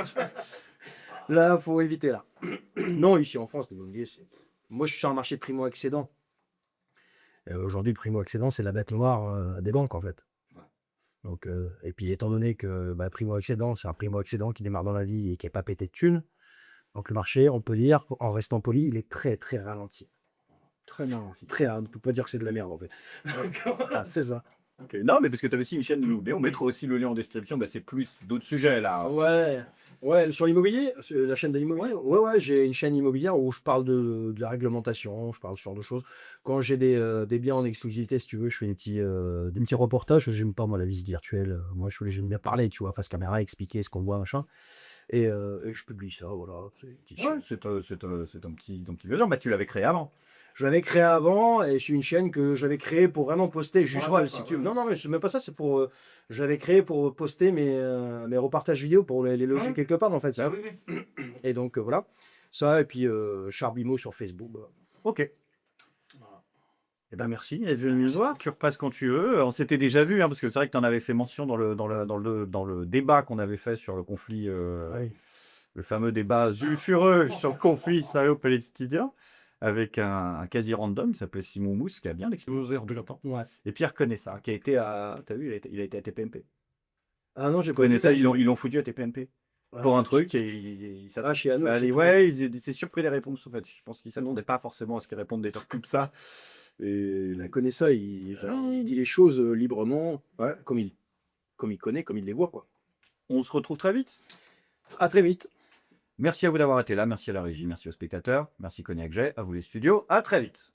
Là, faut éviter là. Non, ici en France, l'immobilier, c'est. Moi, je suis sur un marché primo-accédant. Aujourd'hui, le primo-accédant, c'est la bête noire des banques, en fait. Ouais. Donc, et puis, étant donné que primo-accédant, c'est un primo-accédant qui démarre dans la vie et qui n'est pas pété de thunes, donc le marché, on peut dire, en restant poli, il est très, très ralenti. Très bien. Très rare. On ne peut pas dire que c'est de la merde, en fait. Ah, c'est ça. Okay. Non, mais parce que tu avais aussi une chaîne de l'immobilier. On mettra aussi le lien en description. C'est plus d'autres sujets, là. Ouais, sur l'immobilier, la chaîne de l'immobilier. Ouais, j'ai une chaîne immobilière où je parle de la réglementation, je parle de ce genre de choses. Quand j'ai des biens en exclusivité, si tu veux, je fais des petits reportages. J'aime pas, moi, la visite virtuelle. Moi, j'aime bien parler, tu vois, face caméra, expliquer ce qu'on voit, machin. Et je publie ça, voilà. C'est un petit besoin. Tu l'avais créé avant. Je l'avais créé avant et c'est une chaîne que j'avais créée pour vraiment poster juste Non, mais c'est même pas ça, c'est pour je l'avais créé pour poster mes reportages vidéo pour les loger quelque part en fait. Oui. Et donc voilà. Ça et puis Charbimo sur Facebook. OK. Eh ben merci d'être venu nous voir. Tu repasses quand tu veux. On s'était déjà vu parce que c'est vrai que tu en avais fait mention dans le débat qu'on avait fait sur le conflit le fameux débat sulfureux sur le conflit israélo-palestinien. Avec un quasi random qui s'appelait Simon Mousse, qui a bien explosé en 2 temps. Ouais. Et Pierre connaît ça, qui a été à. T'as vu, il a été à TPMP. Ah non, j'ai pas connu ça. Ils l'ont foutu à TPMP. Pour un truc, et il s'attache chez Anno. Il s'est surpris des réponses, en fait. Je pense qu'il ne s'attendait pas forcément à ce qu'ils répondent des trucs comme ça. Et il connaît ça, il dit les choses librement, comme il connaît, comme il les voit, quoi. On se retrouve très vite. À très vite. Merci à vous d'avoir été là, merci à la régie, merci aux spectateurs, merci Cognac J, à vous les studios, à très vite.